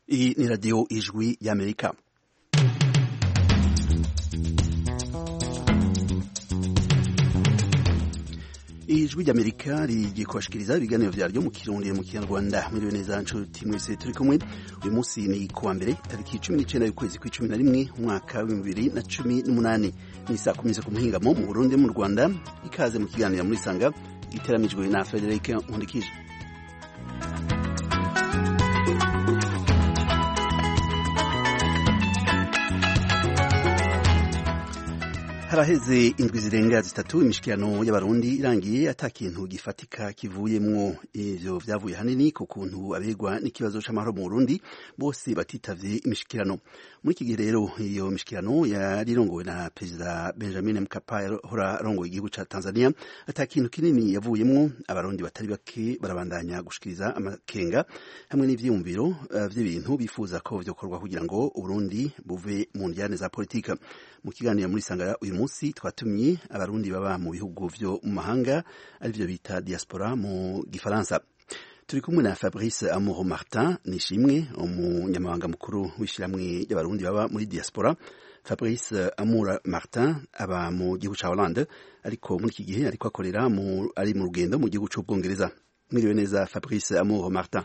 Iyi ni radiyo ijwi y'Amerika. Ijwi ry'Amerika rigiye kubashikiriza ibiganiro vyaryo mu Kirundi mu Kinyarwanda. Mwiriwe neza nshuti mwese turi kumwe. Uyu munsi ni kuwa mbere tariki 19 y'ukwezi kwa 11 umwaka wa 2018. Ni saa 10 ku muhingamo mu Burundi mu Rwanda. Ikaze mu kiganiro muri Sanga giteramijwe na Frederic Nkundikije. Haraheze indwi zirenga zitatu imishikirano y'abarundi irangiye atakintu gifatika kivuyemwo. Ivyo vyavuye hanini ku kuntu abegwa n'ikibazo c'amahoro mu Burundi bose batitavye imishikirano. Muri iki gihe rero iyo mishikirano yarirongowe na Perezida Benjamin Mkapa yahora arongoye igihugu ca Tanzania, atakintu kinini yavuyemwo. Abarundi batari bake barabandanya gushikiriza amakenga hamwe n'ivyiyumviro vy'ibintu bifuza ko vyokorwa kugira ngo Uburundi buve mu njyane za politika. Mu kiganiro muri Sangara uyu munsi twatumye abarundi baba mu bihugu vyo mu mahanga arivyo bita diaspora mu Gifaransa. Turi kumwe na Fabrice Amour Martin Nishimwe, umunyamabanga mukuru w'ishiramwe y'abarundi baba muri diaspora. Fabrice Amour Martin aba mu gihugu ca Hollande, ariko muri iki gihe ariko akorera ari mu rugendo mu gihugu c'Ubwongereza. Mwiriwe neza Fabrice Amour Martin.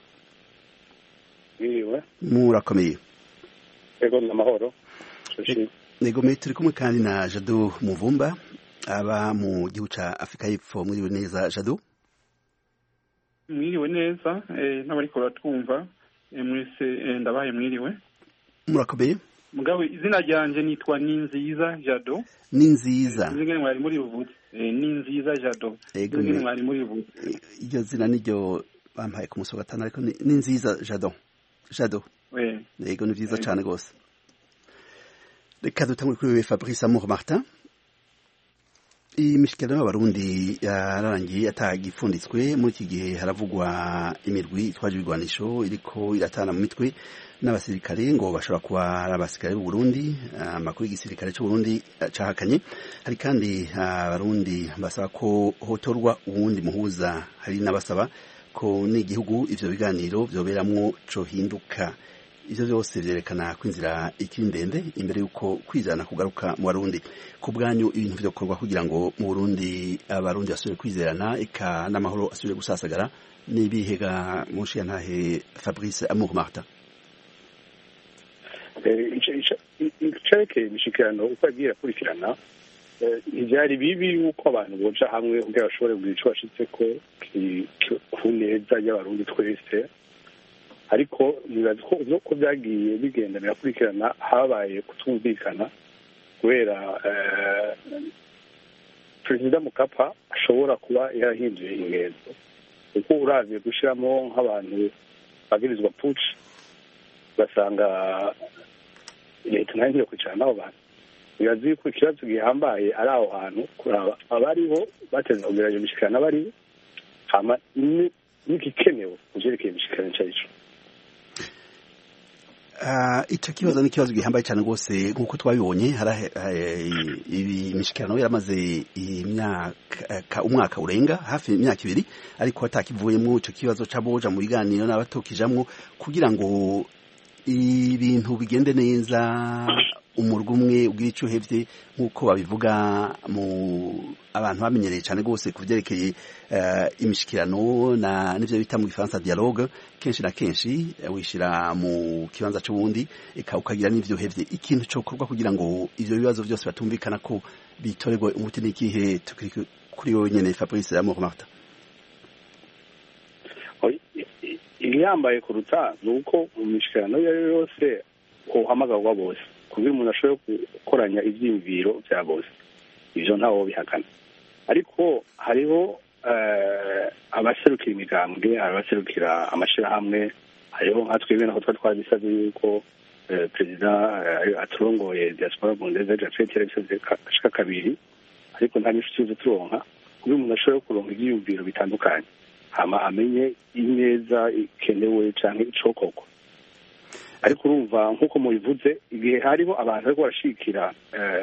Mwiriwe. Murakomeye. Ego n'amahoro. Nego turi kumwe kandi na Jado Muvumba aba mu gihugu ca Afrika y'Epfo. Mwiriwe neza Jado. Mwiriwe neza n'abariko baratwumva mwese ndabaye mwiriwe. Murakomeye. Mugabo izina ryanje nitwa Ninziza Jado. Ninziza. Ngene mwari muri buvuze. Ninziza Jado. Ngene mwari muri buvuze. Iryo zina niryo bampaye ku musoga gatanu, ariko Ninziza Jado. Jado. Yego ni vyiza cane gose. Reka dutangure kuri Fabrice Amour Martin. Imishikirano y'abarundi yararangiye atagipfunditswe. Muri iki gihe haravugwa imirwi itwaje ibigwanisho iriko iratana mu mitwe n'abasirikare ngo bashobora kuba ari abasirikare b'u Burundi. Amakuru y'igisirikare c'u Burundi cahakanye. Hari kandi abarundi basaba ko hotorwa uwundi muhuza. Hari n'abasaba ko n'igihugu ivyo biganiro vyoberamwo cohinduka. Ivyo vyose vyerekana ko inzira ikiri ndende imbere yuko kwizana kugaruka mu Barundi. Ku bwanyu ibintu vyokorwa kugira ngo mu Burundi abarundi basubire kwizerana eka n'amahoro asubire gusasagara n'ibihega mushi ntahe Fabrice Amour Martin. Iceke imishikirano uko agiye akurikirana ivyari bibi yuko abantu boja hamwe kugira bashobore kugira ico bashitseko ku neza y'abarundi twese, ariko nibaza ko byagiye bigenda birakurikirana habaye kutumvikana kubera Perezida Mkapa ashobora kuba yarahinduye ingezo, kuko uravye gushiramo nk'abantu bagirizwa putsch basanga leta ntayo kwicara n'abo bantu. Bibazi ko ikibazo gihambaye ari aho hantu kuraba abariho bateza kugira iyo mishikirano abariho hama n'igikenewe kujerekeye imishikirano cyacu. Ico kibazo ni kibazo gihambaye cyane rwose nkuko twabibonye. Ibi mishikirano yaramaze umwaka urenga hafi imyaka 2, ariko atakivuyemo ico kibazo caboja mu biganiro n'abatokijamwo kugira ngo ibintu bigende neza, umurwa umwe ubwira ico hevye nkuko babivuga mu abantu bamenyereye cyane rwose kuvyerekeye imishikirano n'ivyo bita mu Gifaransa dialogue. Kenshi na kenshi wishira mu kibanza c'ubundi eka ukagira n'ivyo hevye. Ikintu cokorwa kugira ngo ivyo bibazo vyose batumvikana ko bitorerwe umuti n'ikihe kuri wowe nyene Fabrice Amour Martin? Iryambaye kuruta nuko mu mishikirano yose uhamagarwa bose kugira umuntu ashobore gukoranya ivyiyumviro vya bose. Ivyo ntawo bihakana, ariko hariho abaserukira imigambwe, abaserukira amashirahamwe, hariho nka twebwe naho twabisavye yuko Perezida aturongoye diaspora bundeze Jacques ashika kabiri, ariko nta nishuti turonka kugira umuntu ashobore kuronka ivyiyumviro bitandukanye hama amenye ineza ikenewe canke icokorwa. Ariko urumva nkuko mubivuze igihe hariho abantu bariko barashikira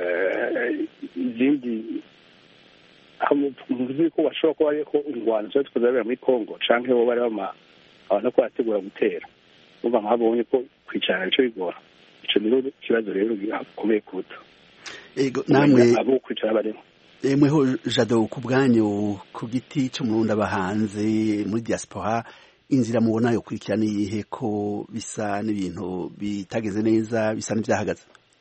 izindi muvuze ko bashobora kuba ariko ingwano zo twazabera muri Congo canke bo bari abantu ko bategura gutera. uba nkabonye ko kwicara nico bigora ico rero ikibazo rero gikomeye kuruta ego namwe abo kwicara barimo mweho Jado ku bwanyu ku giti c'umurundi aba hanze muri diaspora inzira mubona yo kurikirana iyihe ko bisa n'ibintu bitageze neza bisa n'ivyahagaze?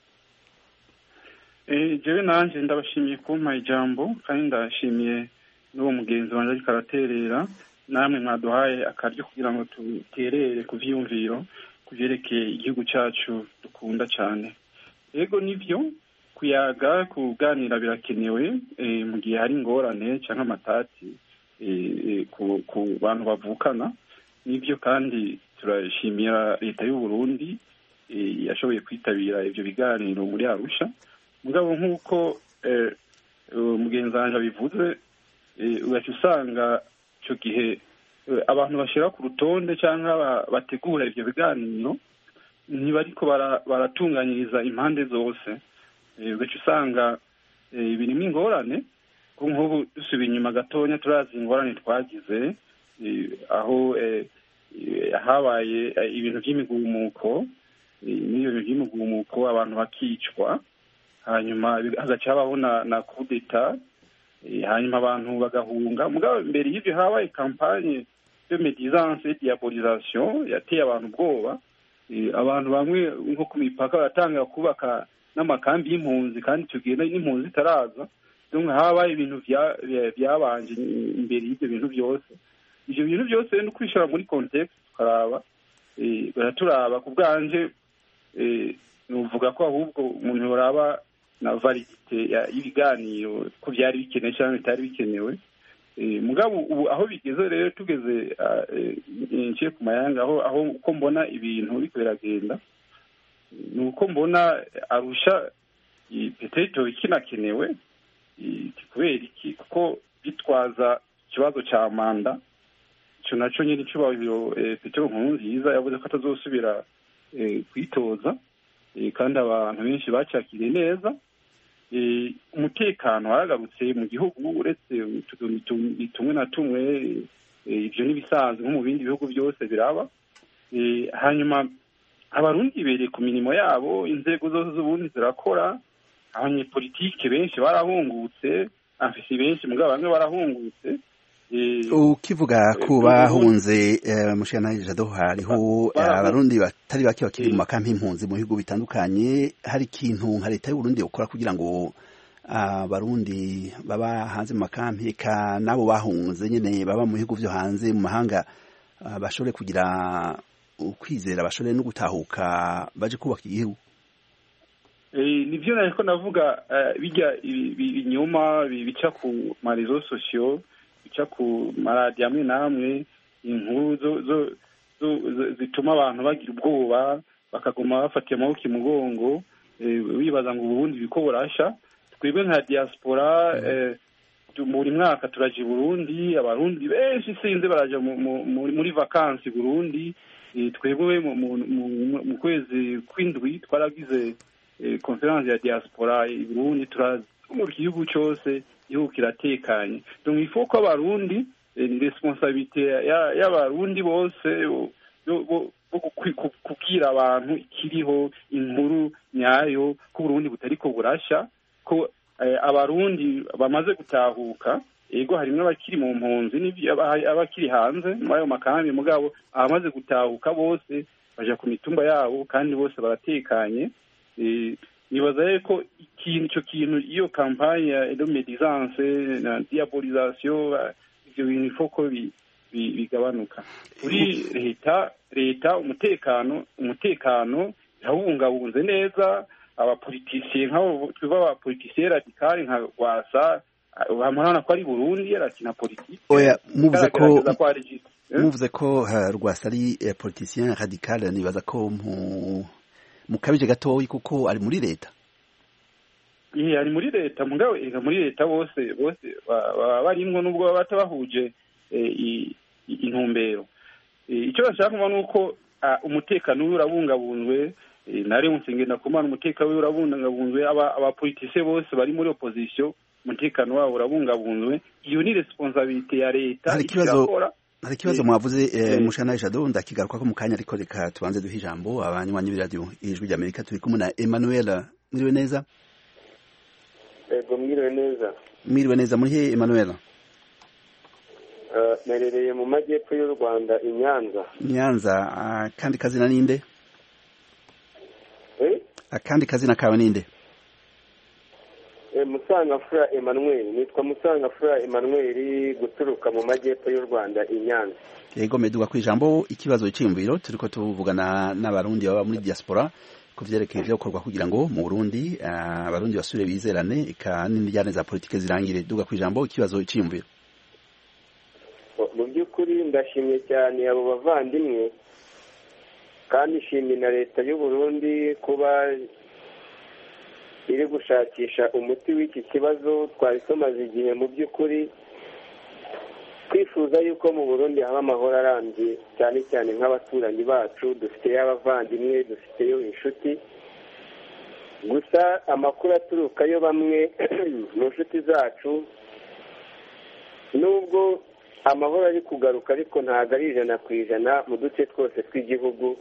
Jewe nanje ndabashimiye kumpa ijambo kandi ndashimiye n'uwo mugenzi wanje ariko araterera namwe mwaduhaye akaryo kugira ngo tuterere ku vyiyumviro kuvyerekeye igihugu cacu dukunda cane. Ego nivyo kuyaga kuganira birakenewe mu gihe hari ingorane canke amatati ku bantu bavukana nivyo, kandi turashimira leta y'u Burundi yashoboye kwitabira ivyo biganiro muri Arusha. Mugabo nk'uko mugenzi wanje abivuze ugaca usanga ico gihe abantu bashira ku rutonde cyangwa bategura ivyo biganiro ntibariko baratunganyiriza impande zose, ugaca usanga birimo ingorane. Nk'ubu dusubiye inyuma gatonya turazi ingorane twagize aho habaye ibintu by'imigumuko, n'iyo by'imigumuko abantu bakicwa, hanyuma hagaca habaho na coup d'etat, hanyuma abantu bagahunga. Mugabo mbere y'ibyo habaye campagne de médisance et diabolisation yateye abantu ubwoba. Abantu bamwe nko ku mipaka baratanga kubaka n'amakambi y'impunzi kandi icyo gihe n'impunzi itaraza. Donc habaye ibintu byabanje imbere y'ibyo bintu byose. Ibyo bintu byose no kwishora muri context tukaraba baraturaba ku bwanje nuvuga ko ahubwo umuntu yoraba na validite y'ibiganiro ko byari bikenewe cyangwa bitari bikenewe. Mugabo ubu aho bigeze rero tugeze nciye ku mayanga aho uko mbona ibintu biko biragenda nuko mbona Arusha peteto ikinakenewe kubera iki, kuko bitwaza ikibazo ca manda ico naco nyine cubahiro Petero Nkurunziza yavuze ko atazosubira kwitoza, kandi abantu benshi bacakiriye neza. Umutekano waragarutse mu gihugu uretse tumwe na tumwe, ivyo n'ibisanzwe nko mu bindi bihugu byose biraba. Hanyuma abarundi bereye ku mirimo yabo, inzego zose z'ubundi zirakora, abanyepolitike benshi barahungutse, afisi benshi mugabo bamwe barahungutse. Ukivuga ko bahunze mushana Jado, hariho abarundi batari bake bakiri mu makampi y'impunzi mu bihugu bitandukanye. Hari ikintu nka leta y'u Burundi ukora kugira ngo abarundi baba hanze mu makampi ka nabo bahunze nyene baba mu bihugu vyo hanze mu mahanga bashobore kugira ukwizera, bashobore no gutahuka baje kubaka igihugu? Nivyo nariko navuga, bijya ibinyoma bica ku marezo sociaux, bica ku maradiyo amwe n'amwe, inkuru zituma abantu bagira ubwoba bakaguma bafatiye amaboko imugongo bibaza ngo Burundi biko burasha. Twebwe nka diaspora buri mwaka turaje Burundi, abarundi benshi sinze baraja muri vacances Burundi. Twebwe mu kwezi kw'indwi twaragize conference ya diaspora i Burundi, mu gihugu cyose igihugu kiratekanye. Donc il faut ko abarundi ni responsabilité y'abarundi bose kubwira abantu ikiriho, inkuru nyayo ko Burundi butariko burasha, ko abarundi bamaze gutahuka. Ego harimwe abakiri mu mpunzi abakiri hanze muri ayo makambi, mugabo abamaze gutahuka bose baja ku mitumba yabo kandi bose baratekanye. Nibaza ko ico kintu iyo campagne de médisance na diabolisation ivyo bintu foko bigabanuka kuri leta. Umutekano yawungabunze neza. Abapoliticiens nk'abo twiva abapoliticiens radicale nka Rwasa bamurana ko ari Burundi yarakina politike. Oya, muvuze ko Rwasa ari politicien radical, nibaza ko mukabije gatoyi kuko ari muri leta. Ari muri leta, mugabo muri leta bose barimwo nubwo batabahuje intumbero. Icyo bashaka kuvuga nuko umutekano urabungabunzwe, nari musingenda kumana umutekano urabungabunzwe, abapoliticiens bose bari muri opposition umutekano wabo urabungabunzwe. Iyo ni responsabilité ya leta. hari ikibazo mwavuze mushana Jado ndakigaruka ko mu kanya ariko reka tubanze duha ijambo abanywanyi b'iradio ijwi ry'Amerika turi kumwe na Emmanuel. Mwiriwe neza? Ego mwiriwe neza. Mwiriwe neza muri he Emmanuel? Nerereye mu majyepfo y'u Rwanda i Nyanza. Nyanza, kandi kazina ninde? Akandi kazina kawe ninde? Musangafura Emmanuel. Nitwa Musangafura Emmanuel guturuka mu majyepfo y'u Rwanda i Nyanza. Yego meduga kwijambo ikibazo cy'imviro turiko tuvugana n'abarundi baba muri diaspora kuvyerekeye ivyo gukorwa kugira ngo mu Burundi abarundi basubire bizerane eka n'imijyane za politike zirangire. Duga kwijambo ikibazo cy'imviro. Mu by'ukuri ndashimye cyane abo bavandimwe kandi ishimye na leta y'u Burundi kuba iri gushakisha umuti w'iki kibazo. Twari tumaze igihe mu by'ukuri twifuza yuko mu Burundi haba amahoro arambye, cyane cyane nk'abaturanyi bacu dufiteyo abavandimwe, dufiteyo inshuti. Gusa amakuru aturukayo bamwe mu nshuti zacu, nubwo amahoro ari kugaruka ariko ntabwo ari 100% mu duce twose tw'igihugu.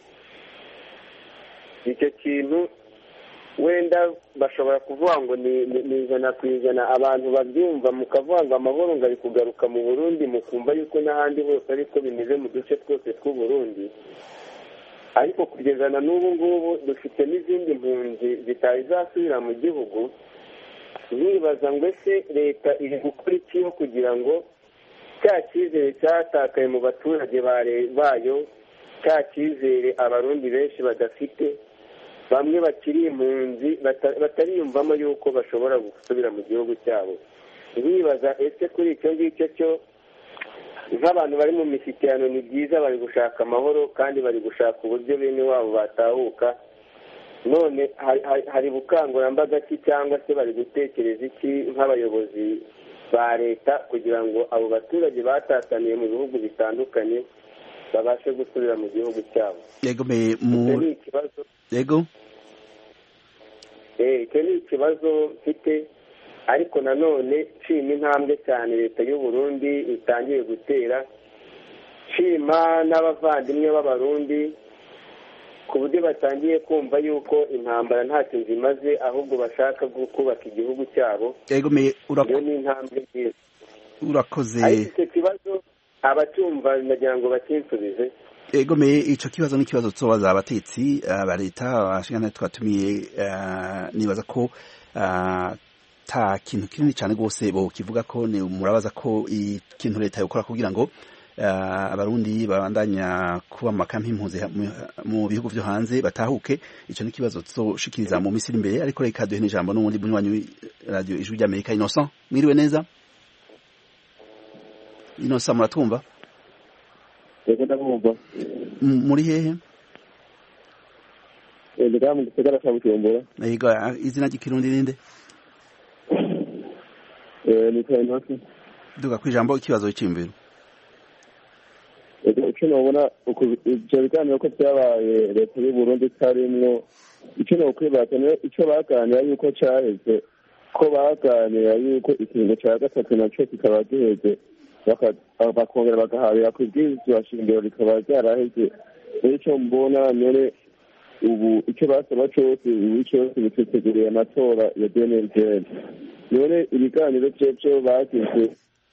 Icyo kintu wenda bashobora kuvuga ngo ni 100% abantu babyumva mukavuga ngo amahoro ngo ari kugaruka mu Burundi, mukumva yuko n'ahandi hose ariko bimeze mu duce twose tw'u Burundi. Ariko kugeza na n'ubu ngubu dufite n'izindi mpunzi zitari zasubira mu gihugu. Nibaza ngo ese leta iri gukora iki kugira ngo cya cyizere cyatakaye mu baturage bayo, cya cyizere abarundi benshi badafite, bamwe bakiri impunzi batariyumvamo yuko bashobora gusubira mu gihugu cyabo. Nibaza ese kuri icyo ngicyo cyo nk'abantu bari mu mishyikirano ni byiza, bari gushaka amahoro kandi bari gushaka uburyo bene wabo batahuka. None hari bukangurambaga ki cyangwa se bari gutekereza iki nk'abayobozi ba leta kugira ngo abo baturage batataniye mu bihugu bitandukanye babashe gusubira mu gihugu cyabo? Yego icyo ni ikibazo mfite, ariko nanone nshima intambwe cyane leta y'u Burundi itangiye gutera, nshima n'abavandimwe b'abarundi ku buryo batangiye kumva yuko intambara ntacyo zimaze ahubwo bashaka kubaka igihugu cyabo. Yego iyo ni intambwe nziza. Urakoze. Ariko icyo kibazo abacyumva nagira ngo bakinsubize. Yego ico kibazo ni kibazo tsobaza abatetsi ba leta bashingana twatumiye. Nibaza ko ta kintu kinini cyane gose bo kivuga ko ni murabaza ko ikintu leta yokora kugira ngo abarundi babandanya kuba makampi impunzi mu bihugu byo hanze batahuke. Ico ni kibazo tsoshikiriza mu misiri imbere, ariko reka duhe n'ijambo n'ubundi bunywanyi radio ijwi ry'Amerika. Innocent, mwiriwe neza? Innocent, muratumva? Yego ndabumva. Muri hehe? Mu gisagara cya Bujumbura. Yego, izina ry'ikirundi ninde? Ni Kainasi. Duga kwijambo ikibazo cy'imbere. Icyo nabona ibyo biganiro ko byabaye leta y'u Burundi itarimwo, icyo nokwibaza icyo baganira yuko cyaheze, ko baganira yuko ikintu cya gatatu nacyo kikaba giheze, bakongera bagahabira ku bw'ibyo shingiro rikaba ryaraheze. Icyo mbona none ubu icyo basaba cyose cyose biteteguriye amatora ya 2020. None ibiganiro byo bagize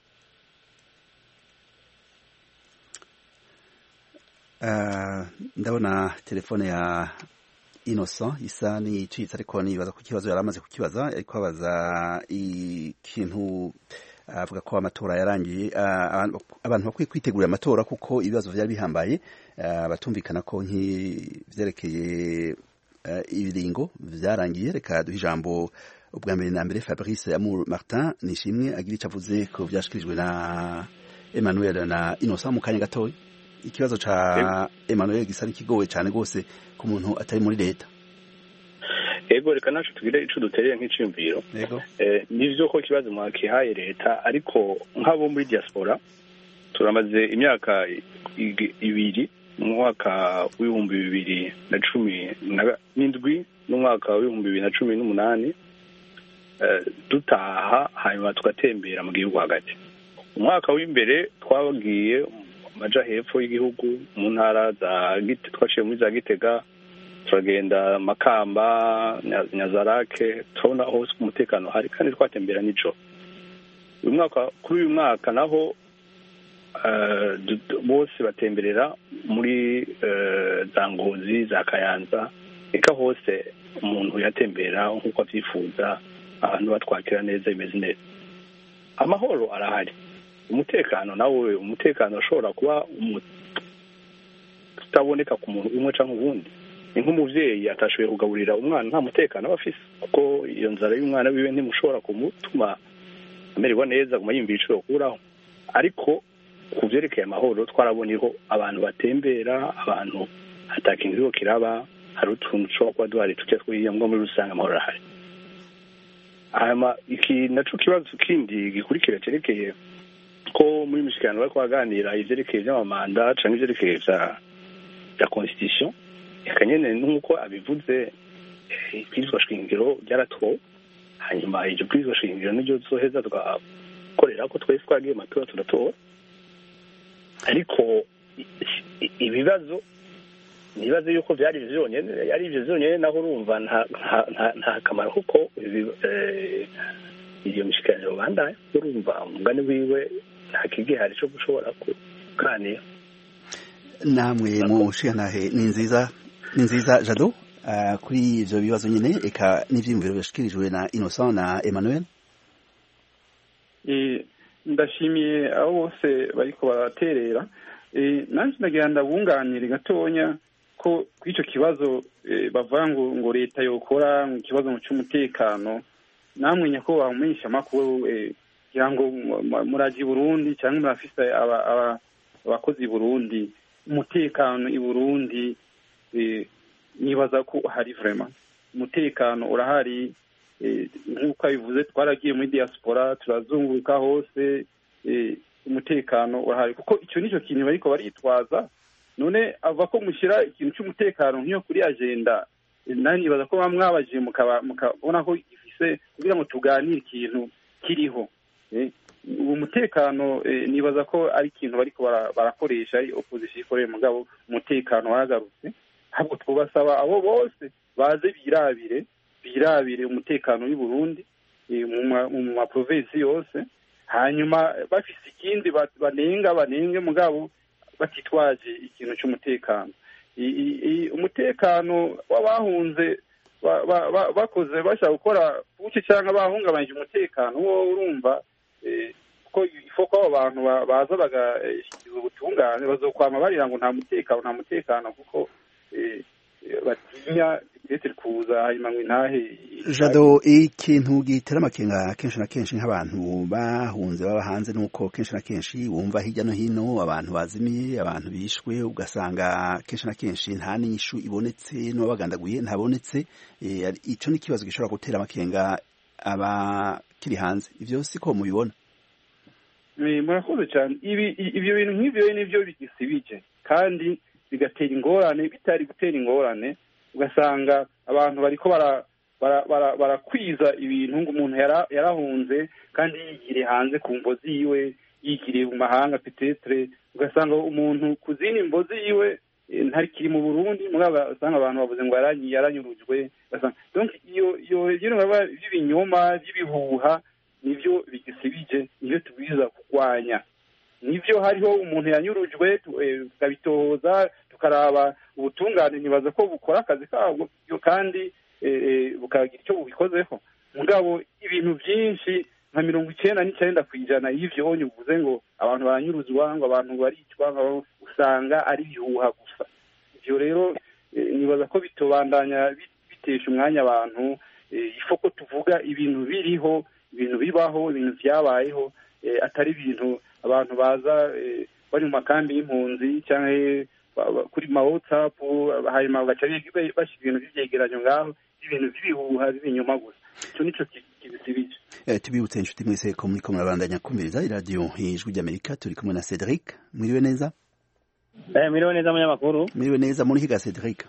ndabona telefone ya Innocent isa n'icitse, ariko nibaza ku kibazo yaramaze kukibaza, ariko abaza ikintu avuga ko amatora yarangiye, abantu bakwiye kwitegurira amatora kuko ibibazo byari bihambaye, batumvikana ko nk'ivyerekeye ibiringo vyarangiye. Reka duhe ijambo ubwa mbere na mbere Fabrice Amour Martin Nishimwe agira icyo avuze ko vyashikirijwe na Emmanuel na Innocent mu kanya gatoya. Ikibazo cha Emmanuel gisa n'ikigowe cyane gose ku muntu atari muri leta. Ego reka nacu tugire ico dutereye nk'icimviro. Nivyo ko kibazo mwakihaye leta, ariko nk'abo muri diaspora turamaze imyaka ibiri, mu mwaka w'2017 n'umwaka w'2018 dutaha hanyuma tugatembera mu gihugu hagati. Umwaka w'imbere twabagiye maja hepfo y'igihugu mu ntara za twaciye muri za Gitega turagenda Makamba Nyazarake turabona hose umutekano hari kandi twatembera nijoro kuri uyu mwaka naho bose batemberera muri za Ngozi za Kayanza eka hose umuntu yatembera nk'uko avyifuza abantu batwakira neza imeze neza amahoro arahari umutekano nawe umutekano ushobora kuba utaboneka ku muntu umwe canke uwundi ni nk'umuvyeyi atashoboye kugaburira umwana nta mutekano aba afise kuko iyo nzara y'umwana wiwe ntimushobora kumutuma amererwa neza guma yumvira ico yokuraho ariko ku vyerekeye amahoro twarabonyeho abantu batembera abantu atakintu kiriko kiraba hari utuntu dushobora kuba duhari tuke twiyamwo muri rusange amahoro arahari hama iki naco kibazo kindi gikurikira cerekeye ko muri mishikirano bariko baganira ivyerekeye vy'amamanda canke ivyerekeye vya constitution eka nyene nk'uko abivuze ibwirizwa shingiro ryaratowe hanyuma iryo bwirizwa shingiro niryo tuzoheza tugakorera ko twese twagiye matora turatora ariko ibibazo nibaze yuko byari ivyo vyonyene naho urumva nta kamaro kuko iyo mishikirano bandanye urumva umugani wiwe nta kigihari cyo gushobora kuganira namwe mushikantahe ni nziza Jado kuri ivyo bibazo nyene eka n'ivyiyumviro byashikirijwe na Innocent na Emmanuel. Ndashimiye abo bose bariko baraterera nanje ndagira ndabunganire gatonya ko kw'ico kibazo bavuga ngo leta yokora mu kibazo cy'umutekano namwe nyakubahwa umumenyesha makuru kugira ngo muraji Burundi cyangwa murafise abakozi Burundi umutekano i Burundi nibaza ko hari vraiment umutekano urahari nk'uko bivuze twaragiye muri diaspora turazunguruka hose umutekano urahari kuko icyo nico kintu bariko baritwaza none ava ko mushyira ikintu cy'umutekano nk'iyo kuri agenda nani nibaza ko bamwabajije mukabona ko ifise kugira ngo tuganire ikintu kiriho uwo mutekano nibaza ko ari ikintu bariko barakoresha opposition ikoreye mugabo umutekano waragarutse ahubwo twubasaba abo bose baze birabire umutekano w'i Burundi mu ma province yose hanyuma bafise ikindi banenge mugabo batitwaje ikintu cy'umutekano umutekano w'abahunze bakoze bashaka gukora buke cyangwa bahungabanyije umutekano wo urumva ko ifoko abo bantu baza bagashyikiza ubutungane bazokwama barira ngo nta mutekano kuko batinya ndetse kuza hanyuma ngo intahe Jado ikintu gitera amakenga kenshi na kenshi nk'abantu bahunze baba hanze nuko kenshi na kenshi wumva hirya no hino abantu bazimiye abantu bishwe ugasanga kenshi na kenshi nta n'inyishu ibonetse n'abagandaguye ntabonetse ico ni kibazo gishobora gutera amakenga abakiri hanze ivyo siko mubibona murakoze cyane ibyo bintu nk'ibyo nibyo bigisibije kandi bigatera ingorane bitari gutera ingorane ugasanga abantu bariko barakwiza ibintu ngo umuntu yarahunze kandi yigiriye hanze ku mbozi yiwe yigiriye mu mahanga petetre ugasanga umuntu ku zindi mbozi yiwe ntari kiri mu Burundi mugabo usanga abantu bavuze ngo yaranyurujwe donc iyo by'ibinyoma by'ibihuha nivyo bigisibije nivyo tubwiza kurwanya nivyo hariho umuntu yanyurujwe tukabitohoza tukaraba ubutungane nibaza ko bukora akazi kabwo kandi bukagira icyo bubikozeho mugabo ibintu byinshi nka 99% y'ivyo uvuze ngo abantu baranyuruzwa ngo abantu baricwa ngo usanga ari bihuha gusa ivyo rero nibaza ko bitobandanya bitesha umwanya abantu ifoko tuvuga ibintu biriho ibintu bibaho ibintu vyabayeho atari ibintu abantu baza bari mu makambi y'impunzi cyangwa kuri ma WhatsApp hanyuma bagaca bashira ibintu by'ivyegeranyo ngaho ibintu by'ibihuha by'ibinyoma gusa icyo nico kibisibije tubibutse inshuti mwese ko muriko murabandanya kumviriza iradiyo ijwi ry'Amerika turi kumwe na Cedric mwiriwe neza mwiriwe neza munyamakuru mwiriwe neza muri higa Cedric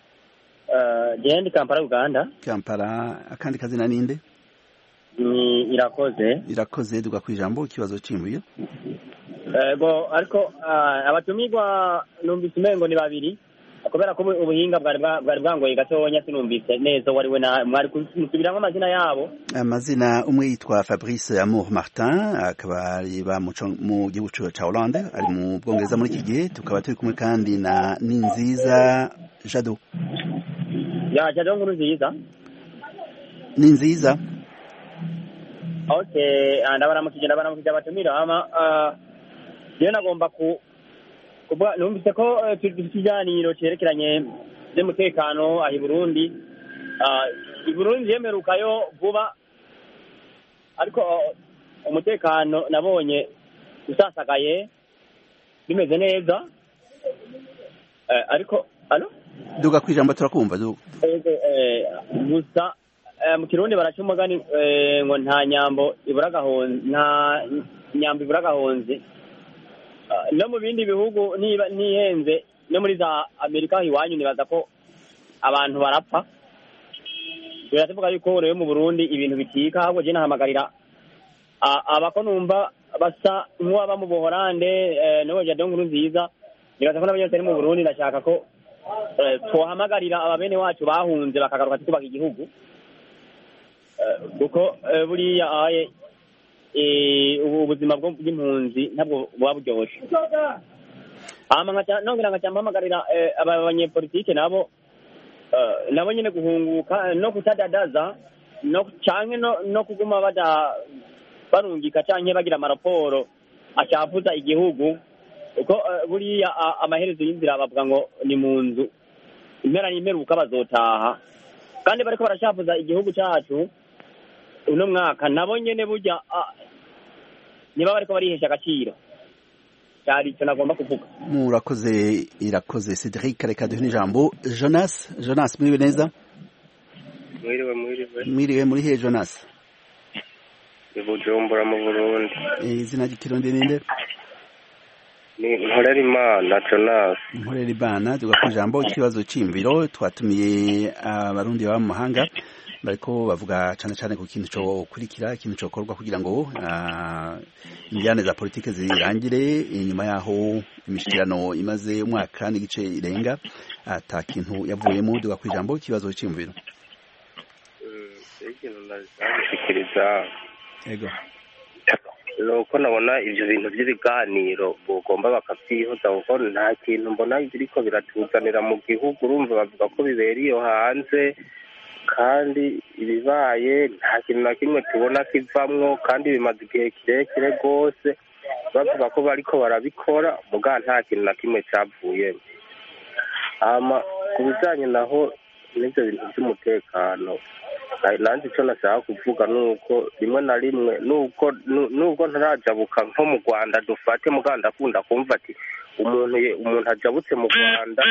ndi Kampala Uganda akandi kazina ninde ni irakoze duga kwijambo ikibazo cy'imbuye ego ariko abatumirwa numvise umengo ni babiri kubera ko ubuhinga bwari bwangoye gatonya sinumvise neza wari we mwari kusubiramwo amazina yabo. Amazina umwe yitwa Fabrice Amour Martin akaba ari mu gihugu ca Hollande ari mu Bwongereza muri iki gihe, tukaba turi kumwe kandi na Ninziza Jado. Ya Jado nkuru nziza. Ninziza. Okay, ndabaramukije abatumira ama rero nagomba kuvuga numvise ko turi ikiganiro cerekeranye n'umutekano aho i Burundi. I Burundi yemerukayo vuba ariko umutekano nabonye usasagaye bimeze neza ariko duga kwijambo turakumva gusa mu Kirundi baracumugani ngo nta nyambo ibura gahonze no mu bindi bihugu nihenze no muri za Amerika iwanyu nibaza ko abantu barapfa. Biratuvuga yuko rero mu Burundi ibintu bitika, ahubwo je nahamagarira abako numva basa nk'uwaba mu Buholande no Jado nkuru nziza, nibaza ko n'abanyose mu Burundi ndashaka ko twohamagarira ababene wacu bahunze bakagaruka tukubaka igihugu kuko buriya ubuzima bw'impunzi ntabwo buba buryoshe. Nongera ngacampamagarira abanyepolitike nabo nyine guhunguka no kutadadaza canke no kuguma barungika canke bagira amaraporo acafuza igihugu kuko buriya amaherezo y'inzira bavuga ngo ni mu nzu impera n'imperuka bazotaha, kandi bariko barashafuza igihugu cacu uno mwaka nabo nyene burya niba bariko barihesha agaciro. Cyari icyo nagomba kuvuga. Irakoze Cedric, reka duhe n'ijambo Jonas mwiriwe neza. Mwiriwe muri he Jonas? I Bujumbura mu Burundi. Izina ry'ikirundi ninde? Ni Nkorerimana Jonas. Nkorerimana, duga kwijambo ikibazo c'imviro twatumiye abarundi baba mu mahanga bariko bavuga cane ku kintu cyo kurikira, ikintu cyo korwa kugira ngo injyane za politike zirangire inyuma yaho imishikirano imaze umwaka n'igice irenga ata kintu yavuyemo. Duga kwijambo ikibazo c'imviro. Ikintu nazashikiriza ego nuko nabona ivyo bintu by'ibiganiro bugomba bakavyihoza kuko nta kintu mbona biriko biratuzanira mu gihugu. Urumva bavuga ko bibera iyo hanze kandi ibibaye nta kintu na kimwe tubona kivamwo, kandi bimaze igihe kirekire rwose bavuga ko bariko barabikora muga nta kintu na kimwe cyavuyemo. Ku bijanye naho n'ivyo bintu by'umutekano, nanjye icyo nashaka kuvuga nuko rimwe na rimwe nubwo ntarajabuka nko mu Rwanda dufate muga ndakunda kumva ati umuntu ajabutse mu Rwanda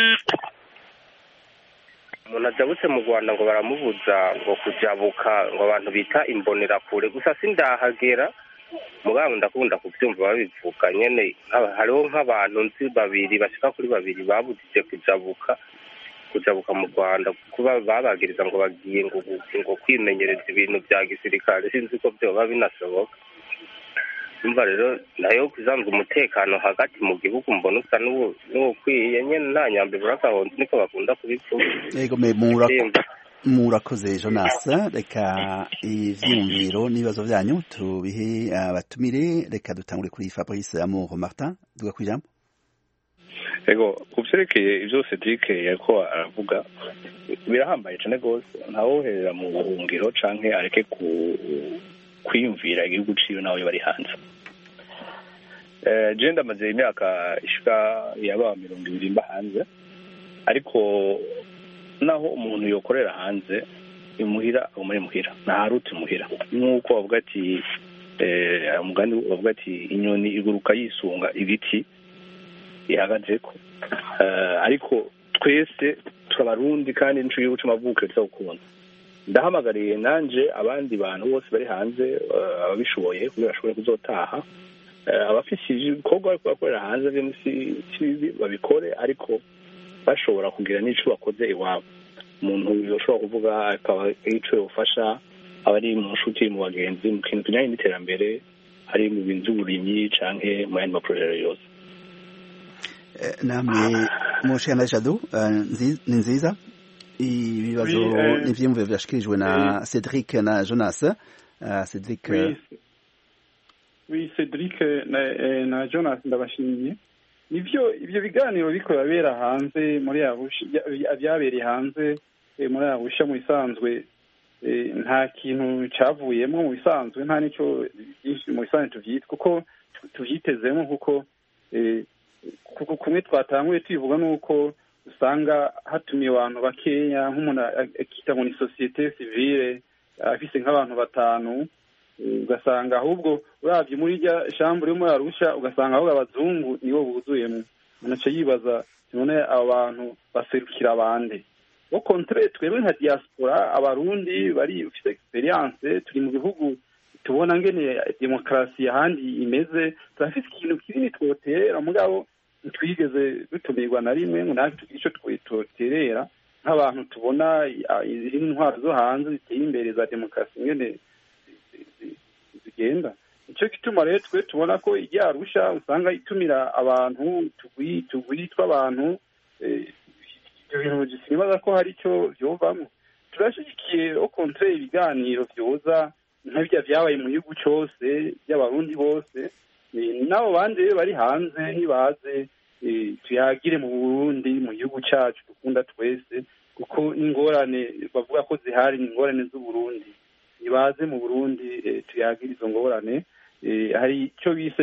ngo baramubuza ngo kujabuka ngo abantu bita imbonerakure. Gusa sindahagera mugabo ndakunda kubyumva babivuga nyene. Hariho nk'abantu nzi bashika kuri babiri babujije kujabuka mu Rwanda kuba babagiriza ngo bagiye ngo kwimenyereza ibintu bya gisirikare. Sinzi ko byoba binashoboka. Umva rero nayo kuzamza umutekano hagati mu gihugu mbona usa n'ukwiye nyene nta nyambe burakahonze niko bakunda kubivuga. Yego murakoze Jonas, reka ivyumviro n'ibibazo vyanyu tubihe abatumire. Reka dutangure kuri Fabrice Amour Martin, duga kwijambo. Ego kuvyerekeye ivyo Cedric yariko aravuga birahambaye cane gose, ntawoherera mu buhungiro canke areke kwiyumvira igihugu ciwe nawe bari hanze. Je ndamaze imyaka ishika yaba 20 mba hanze, ariko naho umuntu yokorera hanze imuhira umuri muhira ntaruti muhira, nkuko bavuga ati umugani bavuga ati inyoni iguruka yisunga ibiti ihagazeko. Ariko twese turabarundi kandi nico gihugu c'amavuko cy'ukunda. Ndahamagariye nanje abandi bantu bose bari hanze ababishoboye kugira bashobore kuzotaha, abafise ibikorwa ariko bakorera hanze b'imisi babikore, ariko bashobora kugira n'ico bakoze iwabo. Umuntu yoshobora kuvuga akaba ico yofasha abari mu nshuti mu bagenzi mu kintu kijanye n'iterambere, ari mu bintu by'uburimyi canke mu yandi maporojere yose. Namwe mushana Jado ni nziza ibibazo n'ivyiyumviro vyashikirijwe na Cedric na Jonas. Cedric Cedric na Jonas ndabashimiye. Ibyo biganiro bikora bera hanze muri Arusha, byabereye hanze muri Arusha mu isanzwe nta kintu cyavuyemo mu bisanzwe, nta nicyo mu bisanzwe tuvyita kuko tuvyitezemo kuko kumwe twatanguye tubivuga nuko usanga hatumiye abantu bakeya, nk'umuntu akita ngo ni societe civile afise nk'abantu batanu, ugasanga ahubwo uravye muri rya shambure muri Arusha ugasanga ahubwo abazungu nibo buzuyemo. Unaca yibaza none abantu baserukira abande bo kontre twebwe nka diaspora abarundi bari ufite experience, turi mu bihugu tubona ngene demokrasi ahandi imeze, turafite ikintu kinini twotera mugabo twigeze dutumirwa na rimwe ngo natwe ico twitoterera nk'abantu tubona intwaro zo hanze ziteye imbere za demokrasi ngene zigenda. Ico gituma rero twe tubona ko ijya Arusha usanga itumira abantu tugwi tw'abantu ibyo bintu sinibaza ko hari icyo vyovamwo. Turashigikiye au contraire ibiganiro vyoza nk'ibyo vyabaye mu gihugu cyose by'abarundi bose, nabo bandi bari hanze ntibaze tuyagire mu Burundi, mu gihugu cyacu dukunda twese, kuko ingorane bavuga ko zihari ni ingorane z'Uburundi, nibaze mu Burundi tuyagire izo ngorane. Hari icyo bise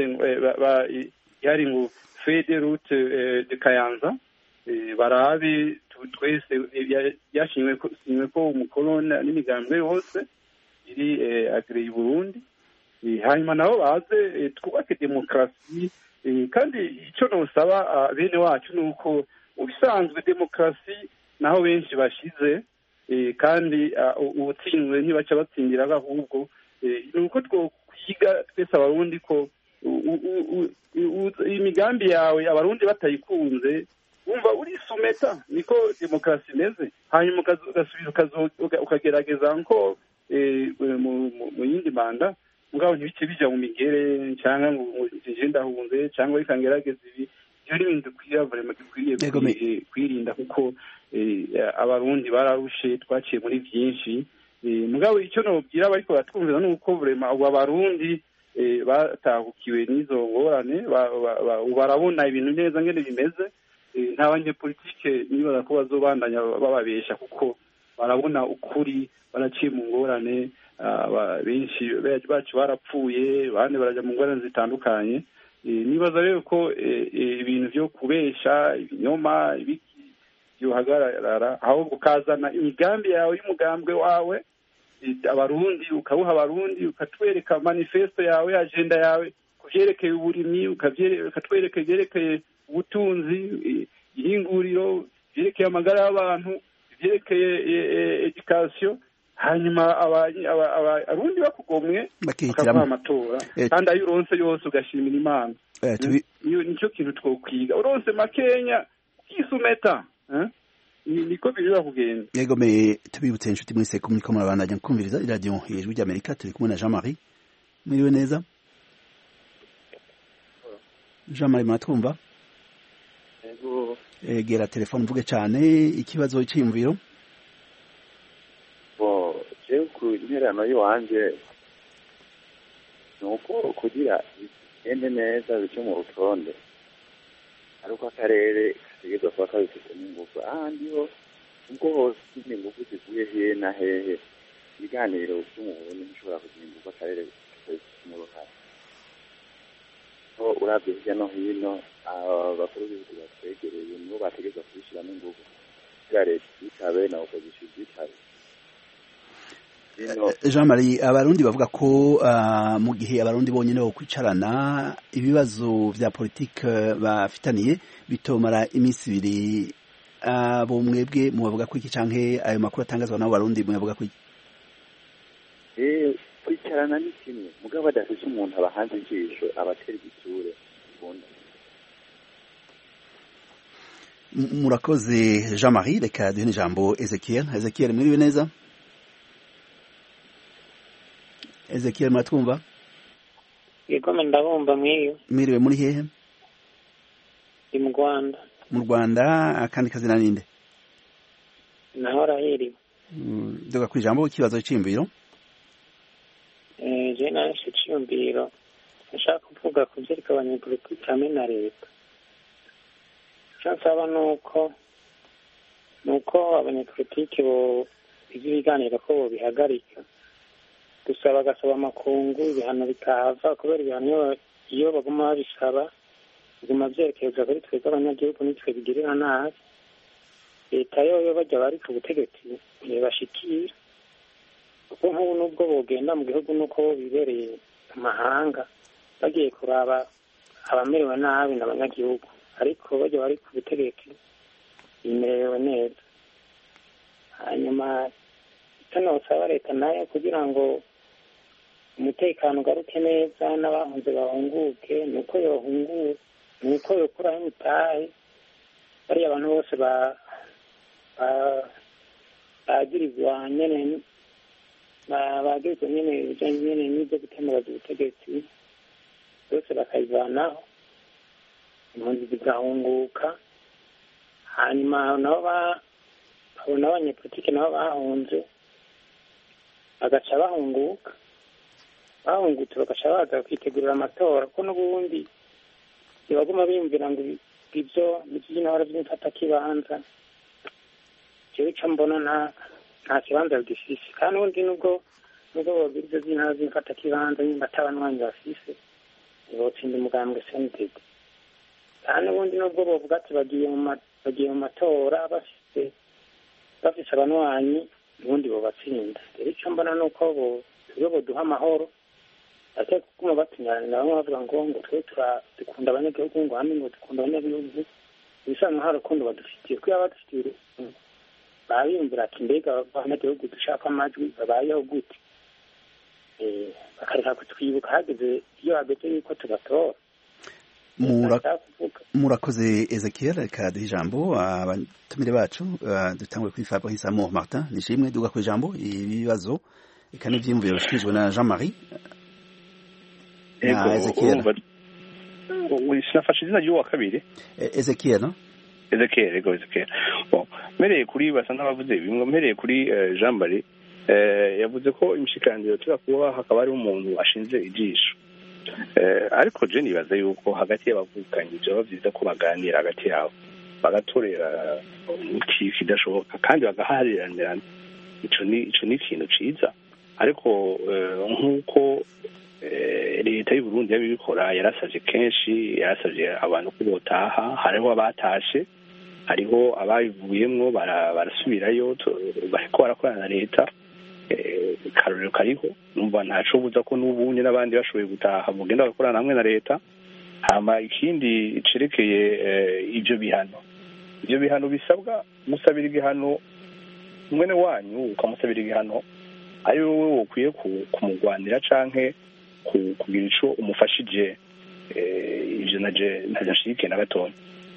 yari ngo feuille de route de Kayanza, barabe twese yashimwe ko umukoloni n'imigambwe yose iri agree Burundi, hanyuma nabo baze twubake demokrasi. Kandi icyo nosaba bene wacu nuko ubisanzwe demokrasi naho benshi bashize, kandi ubutsinzwe ntibaca batsindira ahubwo nuko twokwiga twese abarundi ko imigambi yawe abarundi batayikunze wumva urisumeta, niko demokrasi imeze, hanyuma ugasubira ukagerageza nko mu yindi manda, mugabo ntibice bija mu migere cyangwa ngo je ndahunze cyangwa bikangerageza ibi. Iyo ni ibintu dukwiriye kwirinda kuko abarundi bararushe, twaciye muri byinshi. Mugabo icyo nobwira bariko batwumvira nuko vraiment abo abarundi batahukiwe n'izo ngorane, barabona ibintu neza ngene bimeze. Nta banyepolitike nibaza ko bazobandanya bababesha kuko barabona ukuri, baraciye mu ngorane. Benshi bacu barapfuye, bane baraja mu ngorane zitandukanye. Nibaza rero ko ibintu byo kubesha ibinyoma byohagarara, ahubwo ukazana imigambi yawe y'umugambwe wawe, abarundi ukawuha abarundi, ukatwereka manifesto yawe, agenda yawe kuvyerekeye uburimyi, ukatwereka vyerekeye ubutunzi, ihinguriro, vyerekeye amagara y'abantu, vyerekeye education, hanyuma abarundi bakugomwe bakavuga amatora, kandi ayo uronse yose ugashimira Imana. Nico kintu twokwiga, uronse makenya ukisumeta, niko birira kugenda. Yego me tubibutse inshuti mwese ko muriko murabandanya kumviriza iradiyo Ijwi ry'Amerika, turi kumwe na Jean Marie. Mwiriwe neza Jean Marie, mwatwumva? Yego. Gera telefone mvuge cyane ikibazo cy'imviro. Ku interano y'uwanje nuko kugira ende neza bice mu rutonde, ariko akarere kategezwa kuba kabifite n'ingufu ahandi ho ubwo hose n'ingufu zivuye hehe na hehe. Ibiganiro by'umubundi bishobora kugira ingufu akarere mu ruhare. Urabye hirya no hino abakuru b'ibihugu batwegereye nibo bategezwa kubishyiramo ingufu kugira leta yitabe na opposition yitabe. Jean Marie, abarundi bavuga ko mu gihe abarundi bonyine bo kwicarana ibibazo vya politike bafitaniye bitomara iminsi ibiri, abo mwebwe mubavuga ko iki canke ayo makuru atangazwa n'abo barundi mubavuga ko iki? Kwicarana ni kimwe, mugabo badafise umuntu abahanze ijisho abatera igisure ubundi. Murakoze Jean Marie, reka duhe ijambo Ezekiel. Ezekiel, mwiriwe neza? Ezekiel, mwatwumva? yego ndabumva mwiyo. Mwiriwe muri hehe? Ndi mu Rwanda. Mu Rwanda akandi kazina ninde? Naho rahiriwe. Duga kwijambo ikibazo cy'imbiro. Je nashye cy'imbiro. Nashaka kuvuga ku byerekeye abanyapolitiki hamwe na leta. Nsaba nuko abanyapolitiki bo ibiganiro ko bihagarika. Gusaba gasaba amakungu ibihano bikava kubera ibihano iyo baguma babisaba biguma byerekeza kuri twebwe abanyagihugu nitwe bigirira nabi. Leta yoyo bajya bari ku butegetsi ntibashikira kuko nk'ubu nubwo bogenda mu gihugu nuko bibereye amahanga bagiye kuraba abamerewe nabi n'abanyagihugu ariko bajya bari ku butegetsi bimerewe neza. Hanyuma nosaba leta nayo kugira ngo umutekano ugaruke neza n'abahunze bahunguke nuko yokuraho imitahe bariya abantu bose bagirizwa nyene bagirizwa nyene ibijanye nyene n'ibyo gutemeraza ubutegetsi bose bakayivanaho impunzi zigahunguka. Hanyuma nabo babona abanyepolitike nabo bahunze bagaca bahungutse bagaca baza kwitegurira amatora kuko n'ubundi ntibaguma biyumvira ngo ibyo by'intara by'imfatakibanza jewe ico mbona nta kibanza bigifise kandi ubundi nubwo bogira ivyo by'intara by'imfatakibanza nyimba atabanwanyi bafise ntibotsinda umugambwe CNDD kandi ubundi nubwo bovuga ati bagiye mu matora bafise abanwanyi ubundi bobatsinda. Rero ico mbona nuko boduha amahoro ate kuguma batinyana bamwe bavuga ngo twe dukunda abanyagihugu ngo hamwe ngo dukunda abanyagihugu bisanzwe hari urukundo badufitiye kuko badufitiye babiyumvira ati mbega abanyagihugu dushaka amajwi babayeho gute bakareka kutwibuka hageze iyo hageze yuko tubatora. Murakoze Ezekiel, reka duhe ijambo abatumire bacu dutangwe kuri Fabrice Amour Martin nishimwe duga ku ijambo ibibazo ikane byimvuye bashikijwe na Jean-Marie Ezekiel. Sinafashe izina ry'uwa kabiri Ezekiel no? Ezekiel. Bon, mereye kuri basa n'abavuze bimwe mereye kuri Jean-Marie yavuze ko imishikiraniro turakuba hakaba ari umuntu ashinze ijisho. Ariko je nibaza yuko hagati y'abavukanye byo byiza ko baganira hagati yabo bagatorera umuti kidashoboka kandi bagahariranirana. Ico ni ikintu ciza ariko nk'uko leta y'u Burundi yabikora yarasavye kenshi yarasavye abantu ko botaha hariho abatashe hariho ababivuyemwo barasubirayo bariko barakorana na leta karorero kariho numva ntaco buza ko n'ubunye n'abandi bashoboye gutaha mugenda bakorana hamwe na leta. Hama ikindi cerekeye ivyo bihano bisabwa musabira igihano mwene wanyu ukamusabira igihano ari wowe wokwiye kumugwanira canke kugira ico umufashije. Ivyo ntajashike na gatonya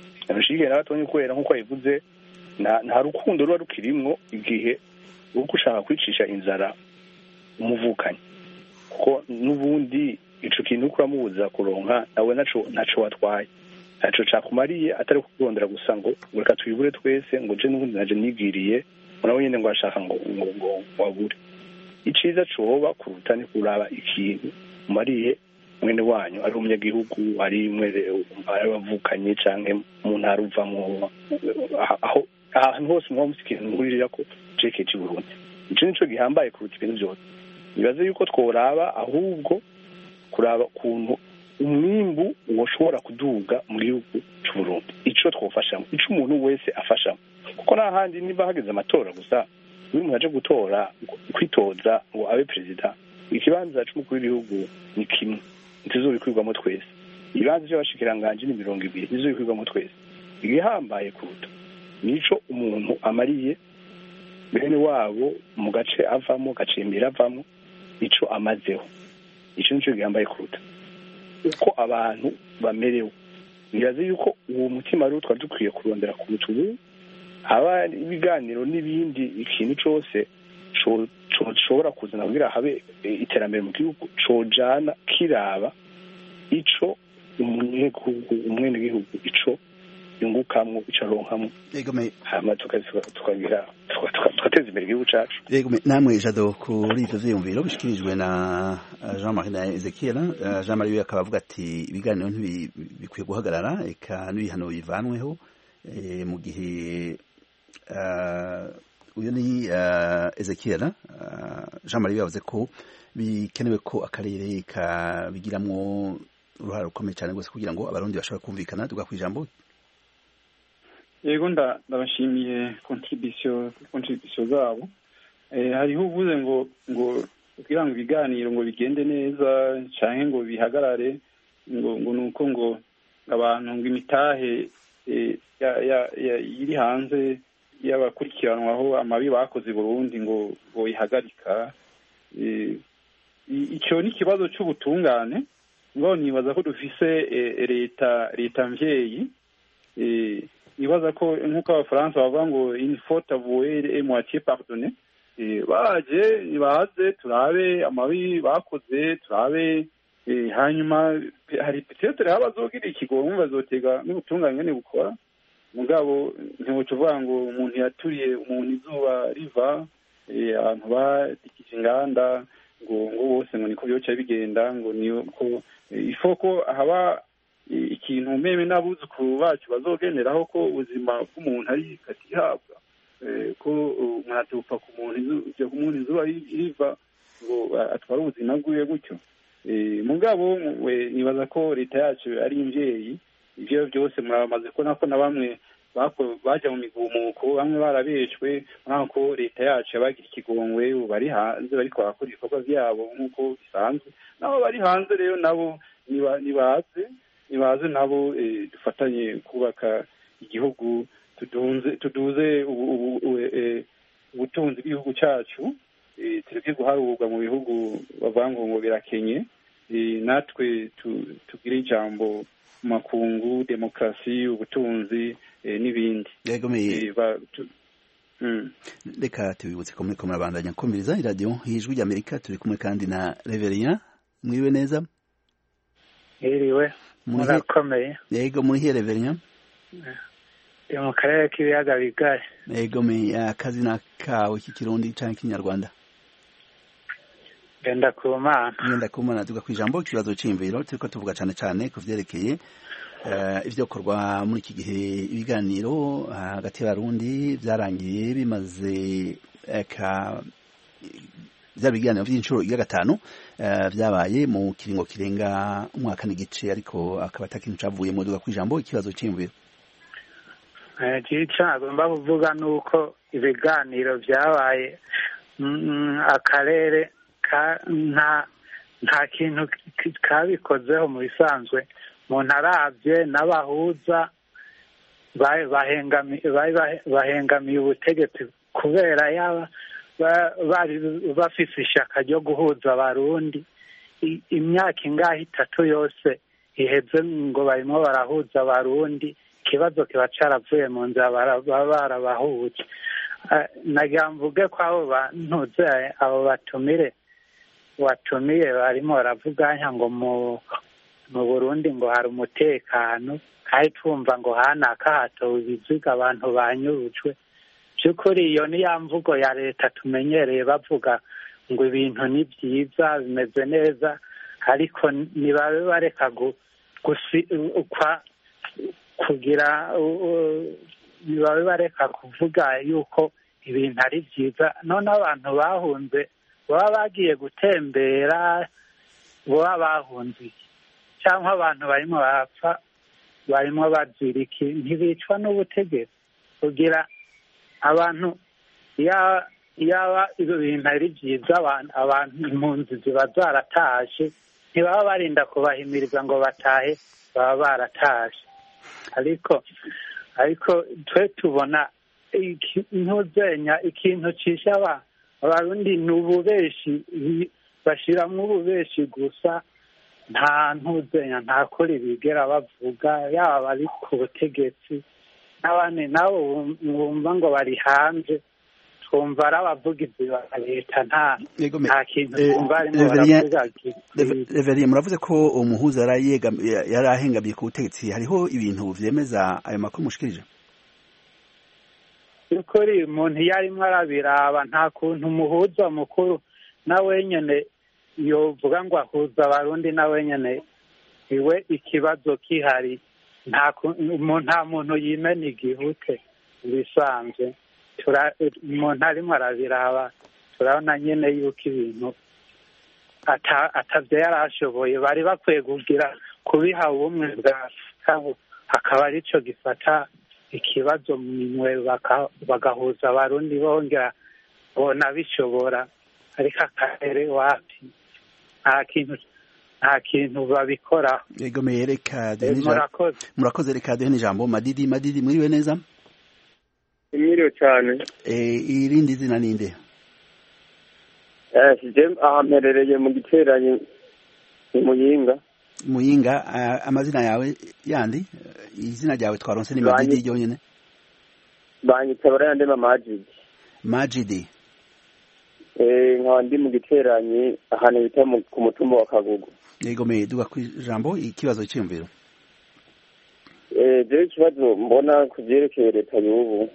kubera nk'uko yavuze nta rukundo ruba rukirimwo igihe uko ushaka kwicisha inzara umuvukanye kuko n'ubundi ico kintu kuramubuza kuronka nawe naco watwaye naco cakumariye atari kukurondera gusa ngo reka tuyibure twese ngo je n'ubundi naje nigiriye nawe nyene ngo ashaka ngo wabure. Iciza coba kuruta ni kuraba ikintu umariye mwene wanyu ari umunyagihugu ari bavukanye canke mu ntara uvamwo aho ahantu hose mwa musikintu ngurira ko ceke ci Burundi. Ico nico gihambaye kuruta ibintu byose. Bibaze yuko tworaba ahubwo kuraba kuntu umwimbu woshobora kuduga mu gihugu cy'u Burundi. Ico twofashamo ico umuntu wese afashamo kuko n'ahandi niba hageze amatora gusa uyu muntu aje gutora kwitoza ngo abe perezida ikibanza cy'umukuru w'igihugu ni kimwe ntizobikwirwamo twese. Ibibanza by'abashikiranganje ni 200 ntizobikwirwamo twese. Igihambaye kuruta nico umuntu amariye bene wabo mu gace avamo gacimbira avamo ico amazeho. Ico nico gihambaye kuruta uko abantu bamerewe. Biraze yuko uwo mutima rero twari dukwiye kurondera ku rutubu haba ibiganiro n'ibindi ikintu cyose shobora kuzana kugira habe iterambere mu gihugu cojana kiraba ico umwenegihugu ico yungukamwo ico aronkamwo hama tugateza imbere igihugu cacu. Namwe Jado kuri ivyo vyiyumviro bishikirijwe na Jean-Marie na Ezekiel, Jean-Marie we akaba avuga ati ibiganiro ntibikwiye guhagarara eka n'ibihano bivanweho mu gihe uyu ni Ezekiel. Jean-Marie yavuze ko bikenewe ko akarere kabigiramwo uruhare rukomeye cyane rwose kugira ngo abarundi bashobora kumvikana. Tuga kwijambo. Yego ndabashimiye contribution zabo. Hariho uvuze ngo kugira ngo ibiganiro ngo bigende neza canke ngo bihagarare ngo nuko ngo abantu ngo imitahe iri hanze y'abakurikiranwaho amabi bakoze Burundi ngo ihagarika. Icyo ni ikibazo cy'ubutungane ngo nibaza ko dufise leta mvyeyi. Nibaza ko nk'uko abafaransa bavuga ngo une faute avouée et moitié pardonnée. Baze turabe amabi bakoze turabe hanyuma hari peut-être abazogira ikigongo bazotega n'ubutungane nyene bukora mugabo ntiwocuvuga ngo umuntu yaturiye umuntu izuba riva abantu badikije inganda ngo bose ngo niko byoca bigenda ngo niyo ko ifoko haba ikintu meme n'abuzukuru bacu bazogeneraho ko ubuzima bw'umuntu ari katihabwa ko umuntu upfa ku muntu izuba riva ngo atwara ubuzima bwiwe gutyo. Mugabo nibaza ko leta yacu ari imvyeyi. Ivyo byose muramaze ko nako na bamwe baja mu migumuko bamwe barabeshwe nako leta yacu yabagira ikigongwe bari hanze bariko bakora ibikorwa vyabo nk'uko bisanzwe. Nabo bari hanze rero nabo nibaze nabo dufatanye kubaka igihugu tuduze ubutunzi bw'igihugu cyacu, tureke guharurwa mu bihugu bavuga ngo birakenye, natwe tugire ijambo mu makungu, demokarasi, ubutunzi n'ibindi. Reka tubibutse ko muriko murabandanya kumviriza iradiyo y'ijwi ry'Amerika. Turi kumwe kandi na Reverien. Mwiriwe neza? Iriwe murakomeye. Yego, muri he Reverien? Mu karere k'ibiyaga bigari. Yego, akazi kawe k'ikirundi canke kinyarwanda? Ngendakumana. Tuga kwijambo ikibazo c'imviro turiko tuvuga cane ku vyerekeye ivyo korwa muri iki gihe. Ibiganiro hagati y'abarundi vyarangiye bimaze vya biganiro vy'incuro ya gatanu vyabaye mu kiringo kirenga umwaka n'igice, ariko akaba atakintu cavuyemo. Tuga kwijambo ikibazo c'imviro. Ico agomba kuvuga nuko ibiganiro vyabaye akarere nta kintu kabikozeho mu bisanzwe. Umuntu aravye n'abahuza bahengamiye ubutegetsi kubera yaba bari bafise ishaka ryo guhuza abarundi. Imyaka ingahe 3 yose iheze ngo barimo barahuza abarundi, ikibazo kiba caravuye mu nzira barabahuje. Nagira mvuge ko abo bantuze abo watumiye barimo baravuganya ngo mu Burundi ngo hari umutekano, kandi twumva ngo hanaka hatowe ibiziga abantu banyurujwe. By'ukuri iyo ni ya mvugo ya leta tumenyereye bavuga ngo ibintu ni byiza bimeze neza, ariko nibabe bareka nibabe bareka kuvuga yuko ibintu ari byiza. None abantu bahunze baba bagiye gutembera, baba bahunze cyangwa abantu barimo barapfa, barimo bazira iki? Ntibicwa n'ubutegetsi kugira abantu yaba ibyo bintu ari byiza. Abantu impunzi ziba zaratashe, ntibaba barinda kubahimiriza ngo batahe, baba baratashe. ariko twe tubona ntuzenya ikintu cisha abarundi ni ububeshi, bashiramwo ububeshi gusa. Nta ntuzenya, nta kuri bigera bavuga, yaba bari ku butegetsi n'abandi nabo bumva ngo bari hanze. twumva ari abavugizi ba leta nta kintu twumva arimo baravuga. Reveriye, muravuze ko umuhuza yari ahengamiye ku butegetsi, hariho ibintu vyemeza ayo makuru mushikirije? Ukuri umuntu iyo arimo arabiraba nta kuntu umuhuza mukuru nawe nyene yovuga ngo ahuza abarundi nawe nyene iwe ikibazo kihari, nta muntu yimena igihute bisanzwe. Umuntu arimo arabiraba turabona nyene yuko ibintu atavyo yari ashoboye, bari bakwiye kugira kubiha ubumwe bwa hakaba arico gifata ikibazo mu minwe bagahuza abarundi bongera bona bishobora, ariko akarere wapi nta kintu babikora. Yego reka murakoze, reka duhe n'ijambo Madidi. Madidi, mwiriwe neza? Mwiriwe cyane. Irindi zina ninde? Mperereye mu giteranyo Muyinga. Amazina yawe yandi, izina ryawe twaronse ni Madidi ryonyene? Banyita Barayandema Majidi. Nkaba ndi mu giteranyi ahantu bita ku mutumba wa Kagugu. Yego duga kwijambo ikibazo cy'imviro. Je ikibazo mbona kuvyerekeye leta y'ubu,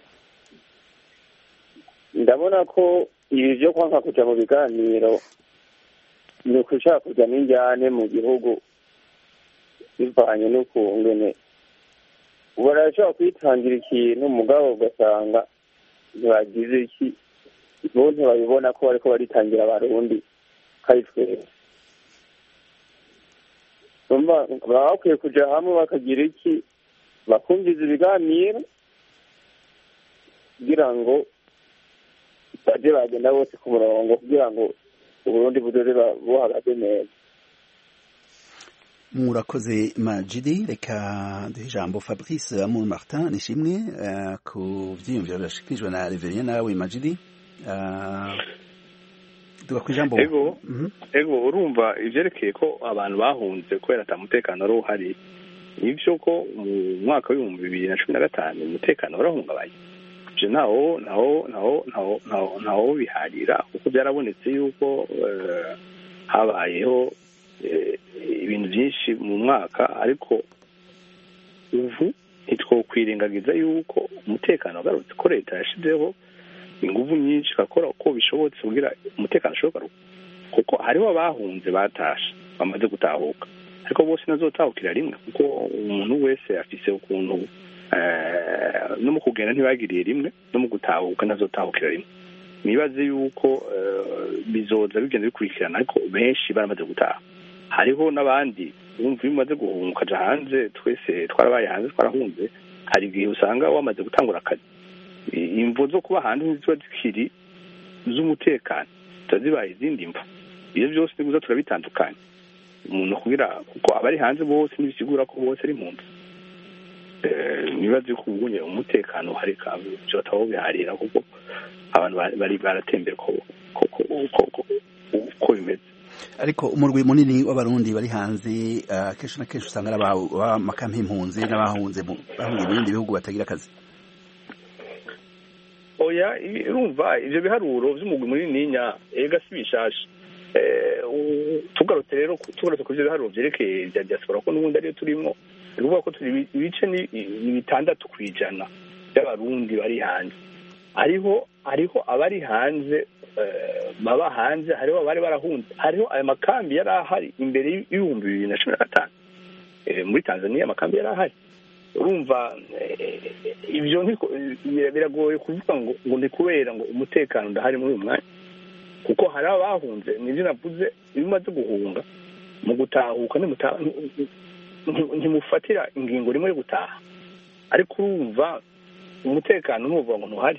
ndabona ko ibi vyo kwanka kuja mu biganiro ni ukushaka kuja n'injyane mu gihugu bivanye n'ukungene barashobora kwitangira ikintu mugabo ugasanga ntibagize iki, bo ntibabibona ko bariko baritangira abarundi kari twese. Baba bakwiye kuja hamwe bakagira iki, bakumviza ibiganiro kugira ngo baje bagenda bose ku murongo kugira ngo Uburundi budoze buhagaze neza. Murakoze Majidi, reka duhe ijambo Fabrice Amour Martin Nishimwe ku vyiyumviro byashikirijwe na Reverien. Nawe Majidi, duga kwijambo. Ego urumva ivyerekeye ko abantu bahunze kubera ata mutekano ari uhari, ivyo ko mu mwaka wa 2015 umutekano warahungabanye. Je naho biharira kuko byarabonetse yuko habayeho ibintu byinshi mu mwaka, ariko ubu ntitwokwirengagiza yuko umutekano wagarutse, ko leta yashizeho inguvu nyinshi igakora uko bishobotse kugira umutekano ushoboka, kuko hariho abahunze batashe bamaze gutahuka, ariko bose nazotahukira rimwe kuko umuntu wese afise ukuntu no mu kugenda ntibagiriye rimwe, no mu gutahuka nazotahukira rimwe. Nibaze yuko bizoza bigenda bikurikirana, ariko benshi baramaze gutaha. Hariho n'abandi bumva bimaze guhunga ukaja hanze, twese twarabaye hanze twarahunze, hari igihe usanga wamaze gutangura akazi. Imvo zo kuba hanze ntiziba zikiri z'umutekano, zibaye izindi mva. Iyo byose niguza turabitandukanye umuntu kugira, kuko abari hanze bose ntibisigura ko bose ari impunzi. Nibaze ko ubunye umutekano hari kabyo ataho biharira, kuko abantu bari baratembera ko bimeze. Ariko umurwi munini w'abarundi bari hanze kenshi na kenshi usanga amakampi impunzi n'abahunze bahungiye mu bindi bihugu batagira akazi. Oya, urumva ivyo biharuro vy'umugwi munini nya ega si bishasha. Tugarutse ku byo biharuro vyerekeye bya diaspora ko n'ubundi ariyo turimo, bivuga ko turi ibice ni 6% by'abarundi bari hanze. Hariho abari hanze baba hanze, hariho abari barahunze, hariho aya makambi yari ahari imbere y'2015 muri Tanzania, amakambi yari ahari. Urumva ibyo biragoye kuvuga ngo ni kubera ngo umutekano ndahari muri uyu mwanya, kuko hari abahunze. Nivyo navuze, bimaze guhunga mu gutahuka ntimufatira ingingo rimwe yo gutaha, ariko urumva umutekano n'uvuga ngo ntuhari.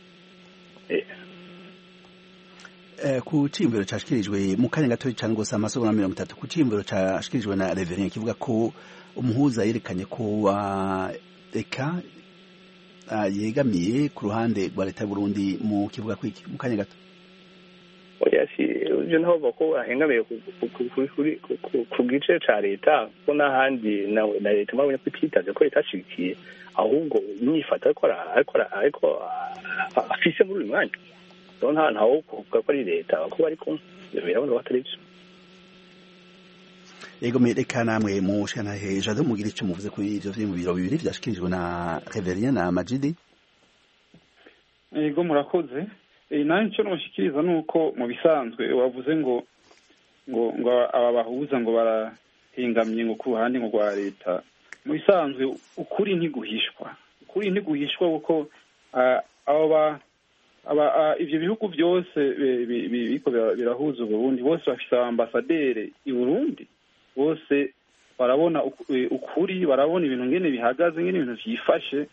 Ku cimbiro cashikirijwe mu kanya gato cyane gusa amasomo na 30, ku cimbiro cashikirijwe na Reverien kivuga ko umuhuza yerekanye ko eka yegamiye ku ruhande rwa leta y'u Burundi, mu kivuga kwiki mu kanya gato. Oya, si ivyo naho bako ahengamiye ku gice ca leta, ko n'ahandi na leta mabonye ko ititaze ko itashikiye, ahubwo nyifata ariko afise muri uyu mwanya rero ntawe kuvuga ko ari leta kuko bari kumwe birabona ko atari byo. Ego mereka namwe mushana heja do mugira icyo muvuze kuri ivyo vy'imubiro bibiri vyashikirijwe na Reverien na Majidi. Ego murakoze. Nani cyo noshikiriza nuko mu bisanzwe wavuze ngo aba bahuza ngo barahingamye ngo ku ruhande ngo rwa leta. Mu bisanzwe ukuri ntiguhishwa kuko ivyo bihugu byose biko birahuza Burundi bose bafise ambasaderi i Burundi, bose barabona ukuri, barabona ibintu ngene bihagaze, ngene ibintu vyifashe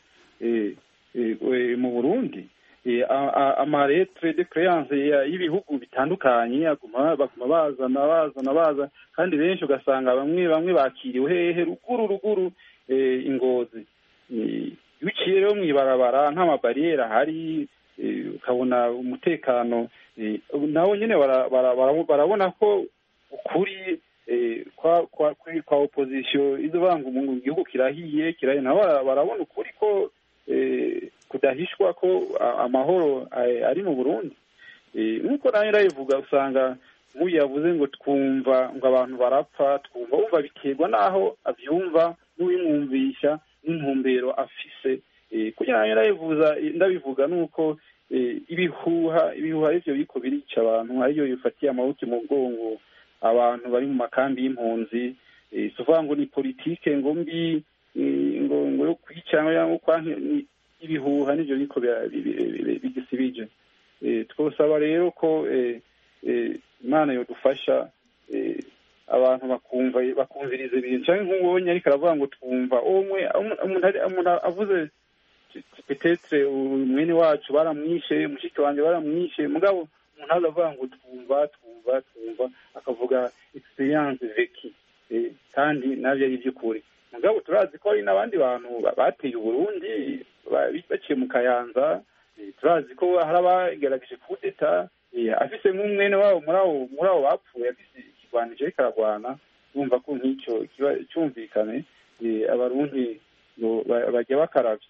mu Burundi. Amaretre de créance y'ibihugu bitandukanye baguma bazana kandi benshi ugasanga bamwe bakiriwe hehe ruguru Ingozi. Biciye rero mw'ibarabara nta mabariyeri ahari, ukabona umutekano nawo nyene barabona ko ukuri kwa opposition izobanga mu gihugu kirahiye nabo barabona ukuri ko kudahishwa ko amahoro ari mu Burundi. Nuko nayo ndayivuga usanga nk'uyu yavuze ngo twumva ngo abantu barapfa, twumva biterwa naho avyumva n'uwimwumvisha n'intumbero afise. Kugira ngo ndabivuga nuko ibihuha ivyo biko birica abantu, ariyo bifatiye amaboko mu bwongo abantu bari mu makambi y'impunzi. Tuvuga ngo ni politike ngo mbi ngo yo kwicana cyangwa ibihuha n'ivyo biko bigisibije. Twosaba rero ko Imana yodufasha abantu bakumviriza ibintu cyangwa nk'ubonye ariko aravuga ngo twumva umuntu avuze petetre mwene wacu baramwishe, mushiki wanje baramwishe, mugabo umuntu azavuga ngo twumva akavuga experience veki kandi navyo ari by'ukuri. Mugabo turazi ko hari n'abandi bantu bateye Burundi baciye mu Kayanza, turazi ko hari abagerageje kudeta afise nk'umwene wabo muri abo bapfuye afise ikigwanije ariko aragwana. Bumva ko nk'icyo kiba cyumvikane, abarundi ngo bajya bakaravye.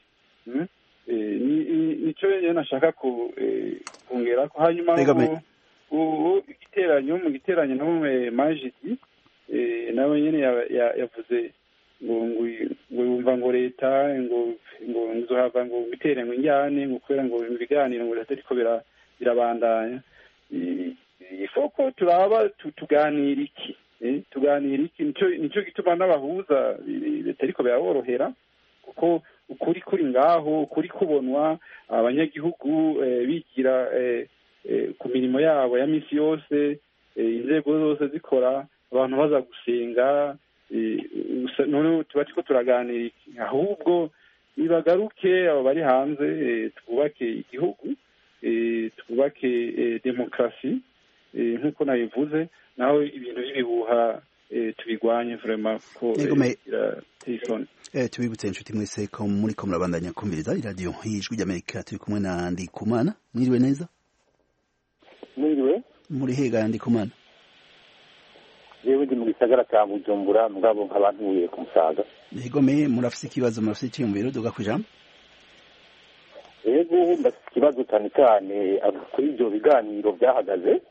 Nico rero nashaka kongera ko hanyuma mu giteranyo no Majidi nawe nyene yavuze ngo yumva ngo leta ngo nzohava ngo bitere ngo injyane ngo kubera ngo ibiganiro ngo ariko birabandanya. Ifoko turaba tuganira iki nico gituma n'abahuza leta ariko biraborohera kuko ukuri kuri ngaho, ukuri kubonwa, abanyagihugu bigira ku mirimo yabo ya misi yose, inzego zose zikora, abantu baza gusenga. None tuba turiko turaganira iki? Ahubwo nibagaruke abo bari hanze, twubake igihugu, twubake demokrasi nk'uko nabivuze, naho ibintu by'ibihuha tubigwanye vraiment ko birateye. Tubibutse inshuti mwese ko muriko murabandanya kumviriza iradiyo y'ijwi ry'Amerika. Turi kumwe na Ndikumana. Mwiriwe neza? Mwiriwe. Muri hega Ndikumana? Yewe ndi mu gisagara cya Bujumbura, mugabo nk'abantu buye ku Musaga. Yego murafise ikibazo, murafise icyiyumviro duga kwijambo? Yego ndafise ikibazo cyane kuri ibyo biganiro byahagaze.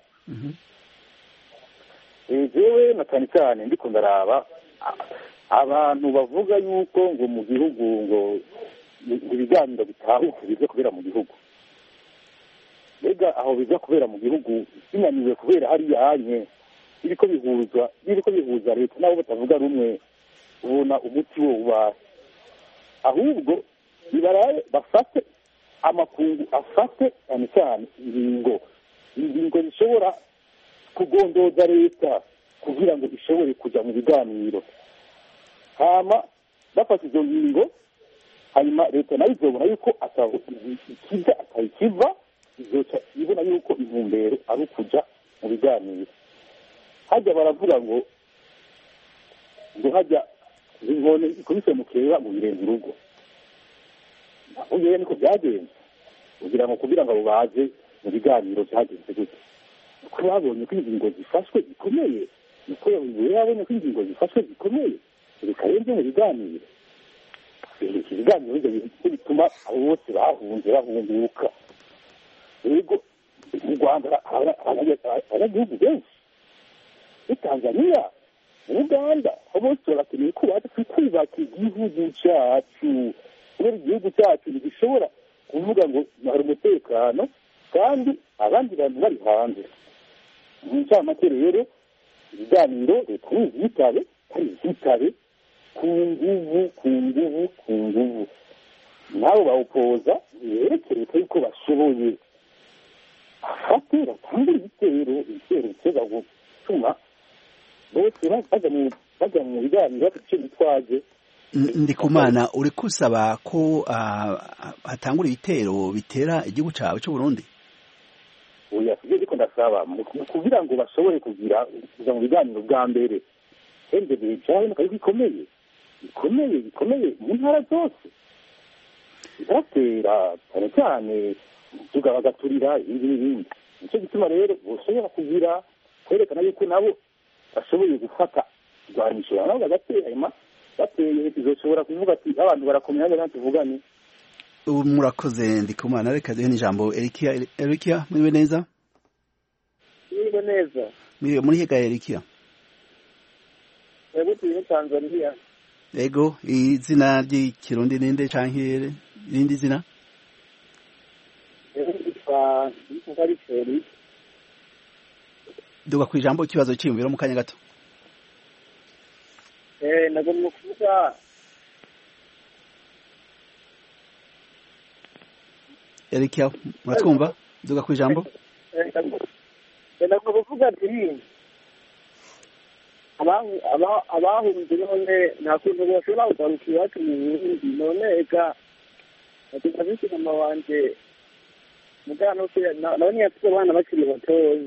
Jewe na cyane ndiko ndaraba abantu bavuga yuko ngo mu gihugu ngo ibiganiro bitahuka bize kubera mu gihugu. Mbega aho biza kubera mu gihugu binaniwe kubera hari yanye biriko bihuza leta nabo batavuga rumwe, ubona umuti wo ubaye. Ahubwo bibaraye bafate amakungu afate cyane ingingo zishobora kugondoza leta kugira ngo ishobore kuja mu biganiro. Hama bafata izo ngingo, hanyuma leta nayo izobona yuko atayikiva, izoca ibona yuko intumbero ari ukuja mu biganiro. Hajya baravuga ngo hajya inkone ikubise mu kera mu birenze urugo. Nako niko byagenze kugira ngo abo baze mu biganiro byagenze gute. Uko babonye ko ingingo zifashwe zikomeye, uko yabonye ko ingingo zifashwe zikomeye, bikarenze mu biganiro. Iki biganiro bituma abo bose bahunze bahunguka. Yego rwanda abanyagihugu benshi muri tanzaniya muri uganda aho bose barakeneye ko baza twubaka igihugu cyacu kubera igihugu cyacu ntigishobora kuvuga ngo hari umutekano kandi abandi bantu bari hanze mu ncamake rero ibiganiro leta ntizitabe kandi zitabe ku nguvu nabo bawupoza bereke leta yuko bashoboye afate batangure ibitero biteza gutuma bose bajya mu biganiro bafite icyo bitwaje. Ndikumana uri kusaba ko hatangura ibitero bitera igihugu cyawe cy'u Burundi? Oya, sibyo ariko ndasaba kugira ngo bashobore kuza mu biganiro bwa mbere ndende cyane kandi bikomeye mu ntara zose biratera cyane cyane bagaturira ibindi nicyo gituma rero bashobora kugira kwerekana yuko nabo bashoboye gufata irwanisho nabo bagatera bateye bizoshobora kuvuga ati abantu barakomeye hano ntituvugane. Ubu murakoze Ndikumana, reka duhe n'ijambo Erikia muriwe neza? Muriwe neza. Muri hega Erikia? Yego turi Tanzania. Yego, izina ry'ikirundi ninde canke irindi zina? Duga kwijambo ikibazo cyiyumviro mu kanya gato. Nagomba kuvuga Erikia, muratwumva? Duga kwijambo. Nagomba kuvuga ati abahunze none nta kuntu bashobora kugarukira iwacu mu Burundi none eka tukabise mama wanje mugana ukira none yafite abana bakiri batoya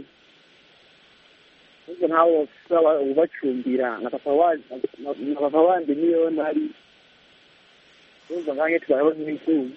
ubwo ntawe ubacumbira na papa wanje niyo nari ubwo nkange twaho n'ikuzi.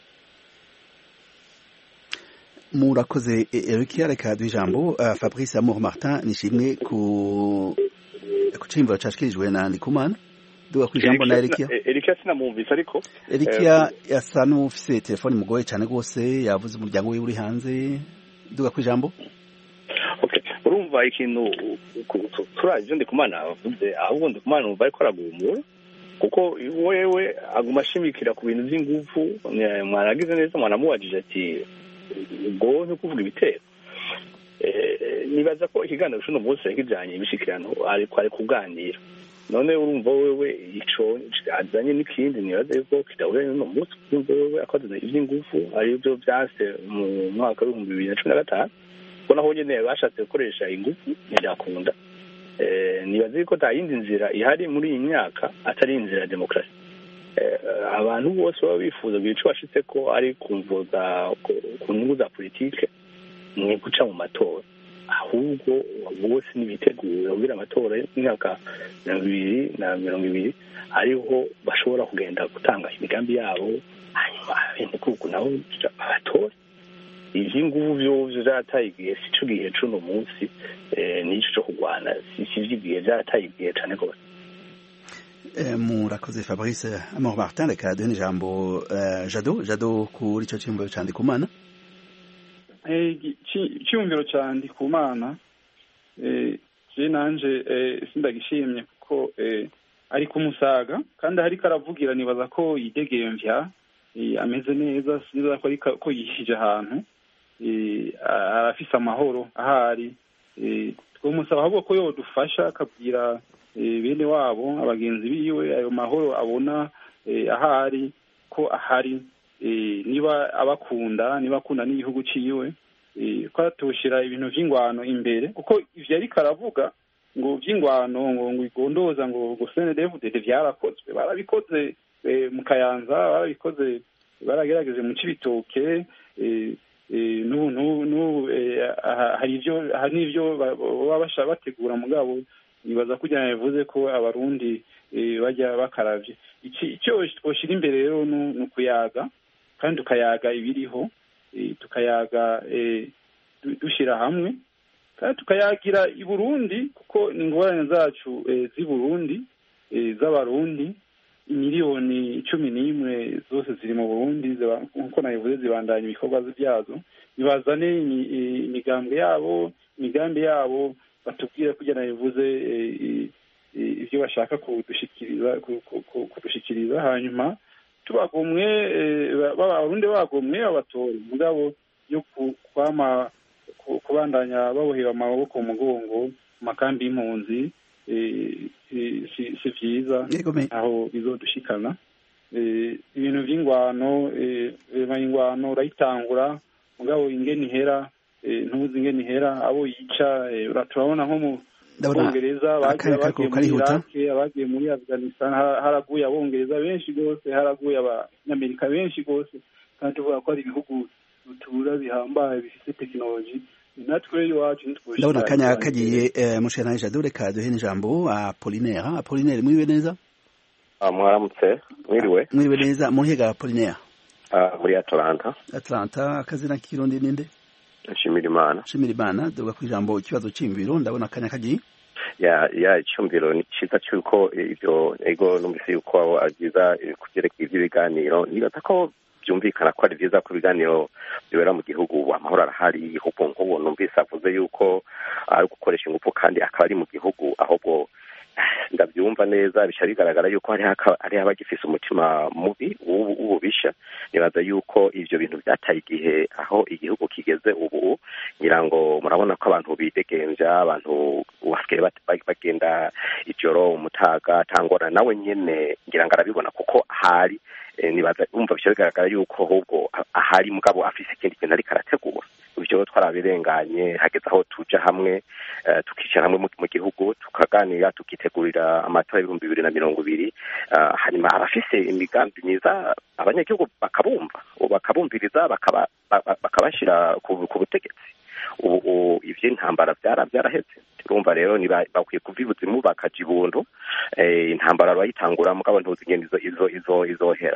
Murakoze Erikia, reka duhe ijambo Fabrice Amour Martin nishimwe ku cimbo cashkirijwe na Ndikumana. Duga kwijambo na Erikia sinamwumvise ariko Erikia yasa n'ufise telefone mugoye cyane rwose, yavuze umuryango we uri hanze. Duga kwijambo. Okay, urumva ikintu turaje Ndikumana avuze ahubwo Ndikumana umva ariko aragumura kuko wewe aguma ashimikira ku bintu by'ingufu. Mwaragize neza mwanamuwajije ati ubwo no kuvuga ibitero. Nibaza ko ikiganiro cy'uno munsi kijanye ibishikirano ariko ari kuganira none urumva wewe ico azanye n'ikindi nibaza yuko kidahure no munsi urumva wewe akoze ivy'ingufu ari byo byase mu mwaka wa 2015 bona ho nyene bashatse gukoresha ingufu ntirakunda. Nibaza yuko ta yindi nzira ihari muri iyi myaka atari inzira ya demokrasi. Abantu bose baba bifuza bico bashitse ko ari kumvuza ku nyungu za politike mwe guca mu matora, ahubwo bose nibitegura kugira amatora y'imyaka 2020 ariho bashobora kugenda gutanga imigambi yabo hanyuma kuko nabo abatora ivy'inguvu byo zatayigiye sico gihe cuno munsi nico cyo kugwana sivyigiye zatayigiye cyane ko. Murakoze Fabrice Amour Martin, reka duhe n'ijambo Jado kuri ico cimbo ca Ndikumana. Icyumviro cya Ndikumana je nanje sindagishimye kuko ari kumusaga kandi ariko aravugira nibaza ko yidegemvya ameze neza, sinzi ko yishije ahantu arafise amahoro ahari. Twomusaba ahubwo ko yodufasha akabwira bene wabo abagenzi biwe ayo mahoro abona ahari ko ahari, niba abakunda n'igihugu ciwe ko atushira ibintu vy'ingwano imbere kuko ivyo ariko aravuga ngo vy'ingwano ngo igondoza ngo CNDD-FDD vyarakozwe, barabikoze mu Kayanza, barabikoze baragerageje mu Cibitoke, hari n'ivyo baba bashaka bategura mugabo nibaza kugira yavuze ko abarundi bajya bakaravye. Icyo twoshira imbere rero ni ukuyaga kandi tukayaga ibiriho, tukayaga dushira hamwe kandi tukayagira i Burundi kuko ingorane zacu z'i Burundi z'abarundi miliyoni 11 zose ziri mu Burundi nkuko nabivuze zibandanya ibikorwa byazo nibazane imigambi yabo batubwire kugira nabivuze ibyo bashaka kudushikiriza hanyuma tubagomwe Abarundi bagomwe abatora mugabo yo kwama kubandanya babohera amaboko mu mugongo makambi y'impunzi si vyiza aho bizodushikana ibintu vy'ingwano urayitangura mugabo ingene ihera ntuzi ingene ihera abo yica turabona nko mu Bongereza bagiye muri Afghanistan haraguye abongereza benshi gose haraguye abanyamerika benshi gose kandi tuvuga ko ari ibihugu rutura bihambaye bifite technology natwe iwacu ndabona kanya kagiye mushana Jado reka duhe n'ijambo Apollinaire mwiwe neza mwaramutse mwiwe neza muhega Apollinaire muri Atlanta akazina kirundi ninde Shimirimana duga kwijambo ikibazo cy'imviro ndabona kanya kagiye icyumviro ni cyiza cyuko ibyo ego numvise yuko agiza kugerekeye iby'ibiganiro nibaza ko byumvikana ko ari byiza ko ibiganiro bibera mu gihugu amahoro arahari igihugu nk'ubu numvise avuze yuko ari gukoresha ingufu kandi akaba ari mu gihugu ahubwo ndabyumva neza bisha bigaragara yuko hari abagifise umutima mubi w'ububisha nibaza yuko ivyo bintu byataye igihe aho igihugu kigeze ubu ngira ngo murabona ko abantu bidegenja abantu basigaye bagenda ijoro umutaga tangora nawe nyene ngira ngo arabibona kuko ahari nibaza umva bisha bigaragara yuko ahubwo ahari mugabo afise ikindi kintu ariko arategura ibyo twarabirenganye hageze aho tuja hamwe tukicara hamwe mu gihugu tukaganira tukitegurira amatora y'ibihumbi 2020 hanyuma abafise imigambi myiza abanyagihugu bakabumviriza bakabashira ku butegetsi ubu ivy'intambara byaraheze urumva rero bakwiye kuvibuza mu bakaja ibuntu intambara bayitangura mugabo ntuzi ingene izohera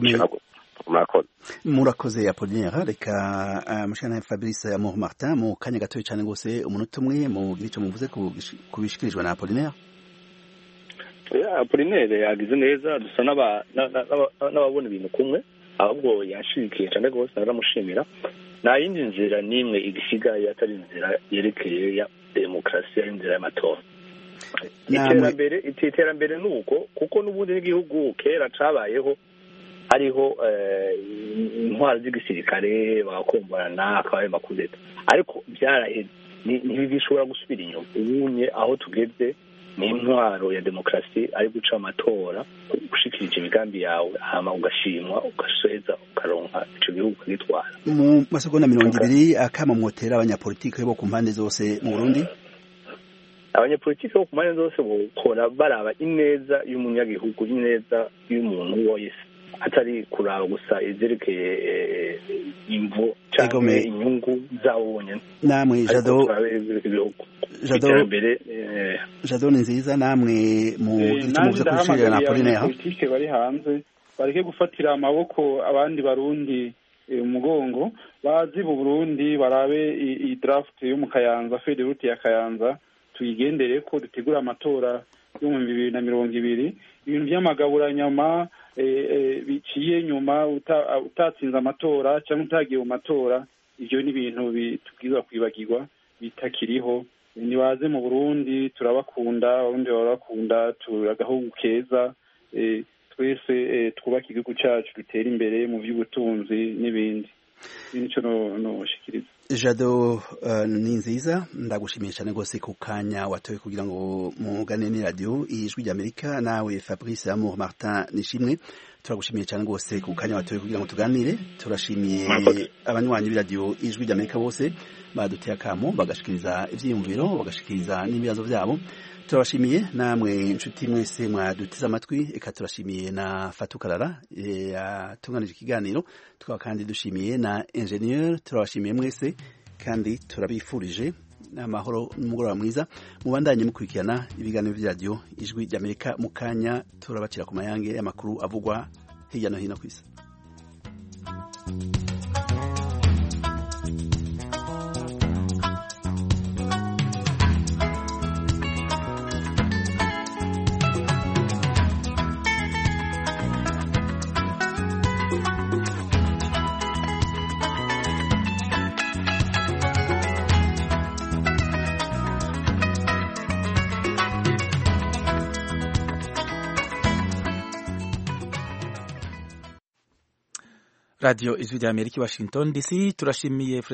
murakoze Apollinaire reka mushana Fabrice Amour Martin mu kanya gatoya cyane gose umunota umwe mu gice muvuze kubishikirijwe na Apollinaire Apollinaire yagize neza dusa n'ababona ibintu kumwe ahubwo yashikiye cyane gose naramushimira nta yindi nzira n'imwe igisigaye atari inzira yerekeye ya demokarasi inzira y'amatora iterambere nuko kuko n'ubundi n'igihugu kera cabayeho hariho intwaro z'igisirikare bagakomborana akabaye makudeta ariko byaraheze ntibishobora gusubira inyuma ubunye aho tugeze ni intwaro ya demokarasi ari guca amatora gushikirije imigambi yawe hama ugashimwa ugaseza ukaronka ico gihugu kagitwara mu masegonda 20 akama mwotera abanyapolitike bo ku mpande zose mu Burundi abanyapolitike bo ku mpande zose bokora baraba ineza y'umunyagihugu ineza y'umuntu wese atari kuraba gusa izerekeye imvo cyangwa inyungu zawo bonyene namwe Jado ni nziza namwe mu gice kushira na Apollinaire politike bari hanze bareke gufatira amaboko abandi barundi umugongo bazi mu Burundi barabe i draft yo mu Kayanza fede route ya Kayanza tuyigendere ko dutegura amatora yo mu 2020 ibintu by'amagabura nyama biciye nyuma utatsinze amatora cyangwa utagiye mu matora ibyo ni ibintu bitubwiza kwibagirwa bitakiriho nibaze mu Burundi turabakunda abarundi barabakunda turagahugu keza twese twubaka igihugu cyacu dutera imbere mu by'ubutunzi n'ibindi nico no shikiriza Jado ni nziza ndagushimiye cyane gose ku kanya watoye kugira ngo mugane ni radio ijwi ry'Amerika nawe Fabrice Amour Martin nishimwe turagushimiye cyane gose ku kanya watoye kugira ngo tuganire turashimiye abanywanyi b'iradio ijwi ry'Amerika bose baduteye akamo bagashikiriza ivyiyumviro bagashikiriza n'ibibazo byabo turabashimiye namwe inshuti mwese mwadutiza amatwi eka turashimiye na Fatukarara yatunganije ikiganiro tukaba kandi dushimiye na ingenieur turabashimiye mwese kandi turabifurije amahoro n'umugoroba mwiza mubandanye mukurikirana ibiganiro bya radio ijwi ry'Amerika mu kanya turabacira ku mayange y'amakuru avugwa hirya no hino ku isi. radiyo ijwi rya Amerika i Washington DC turashimiye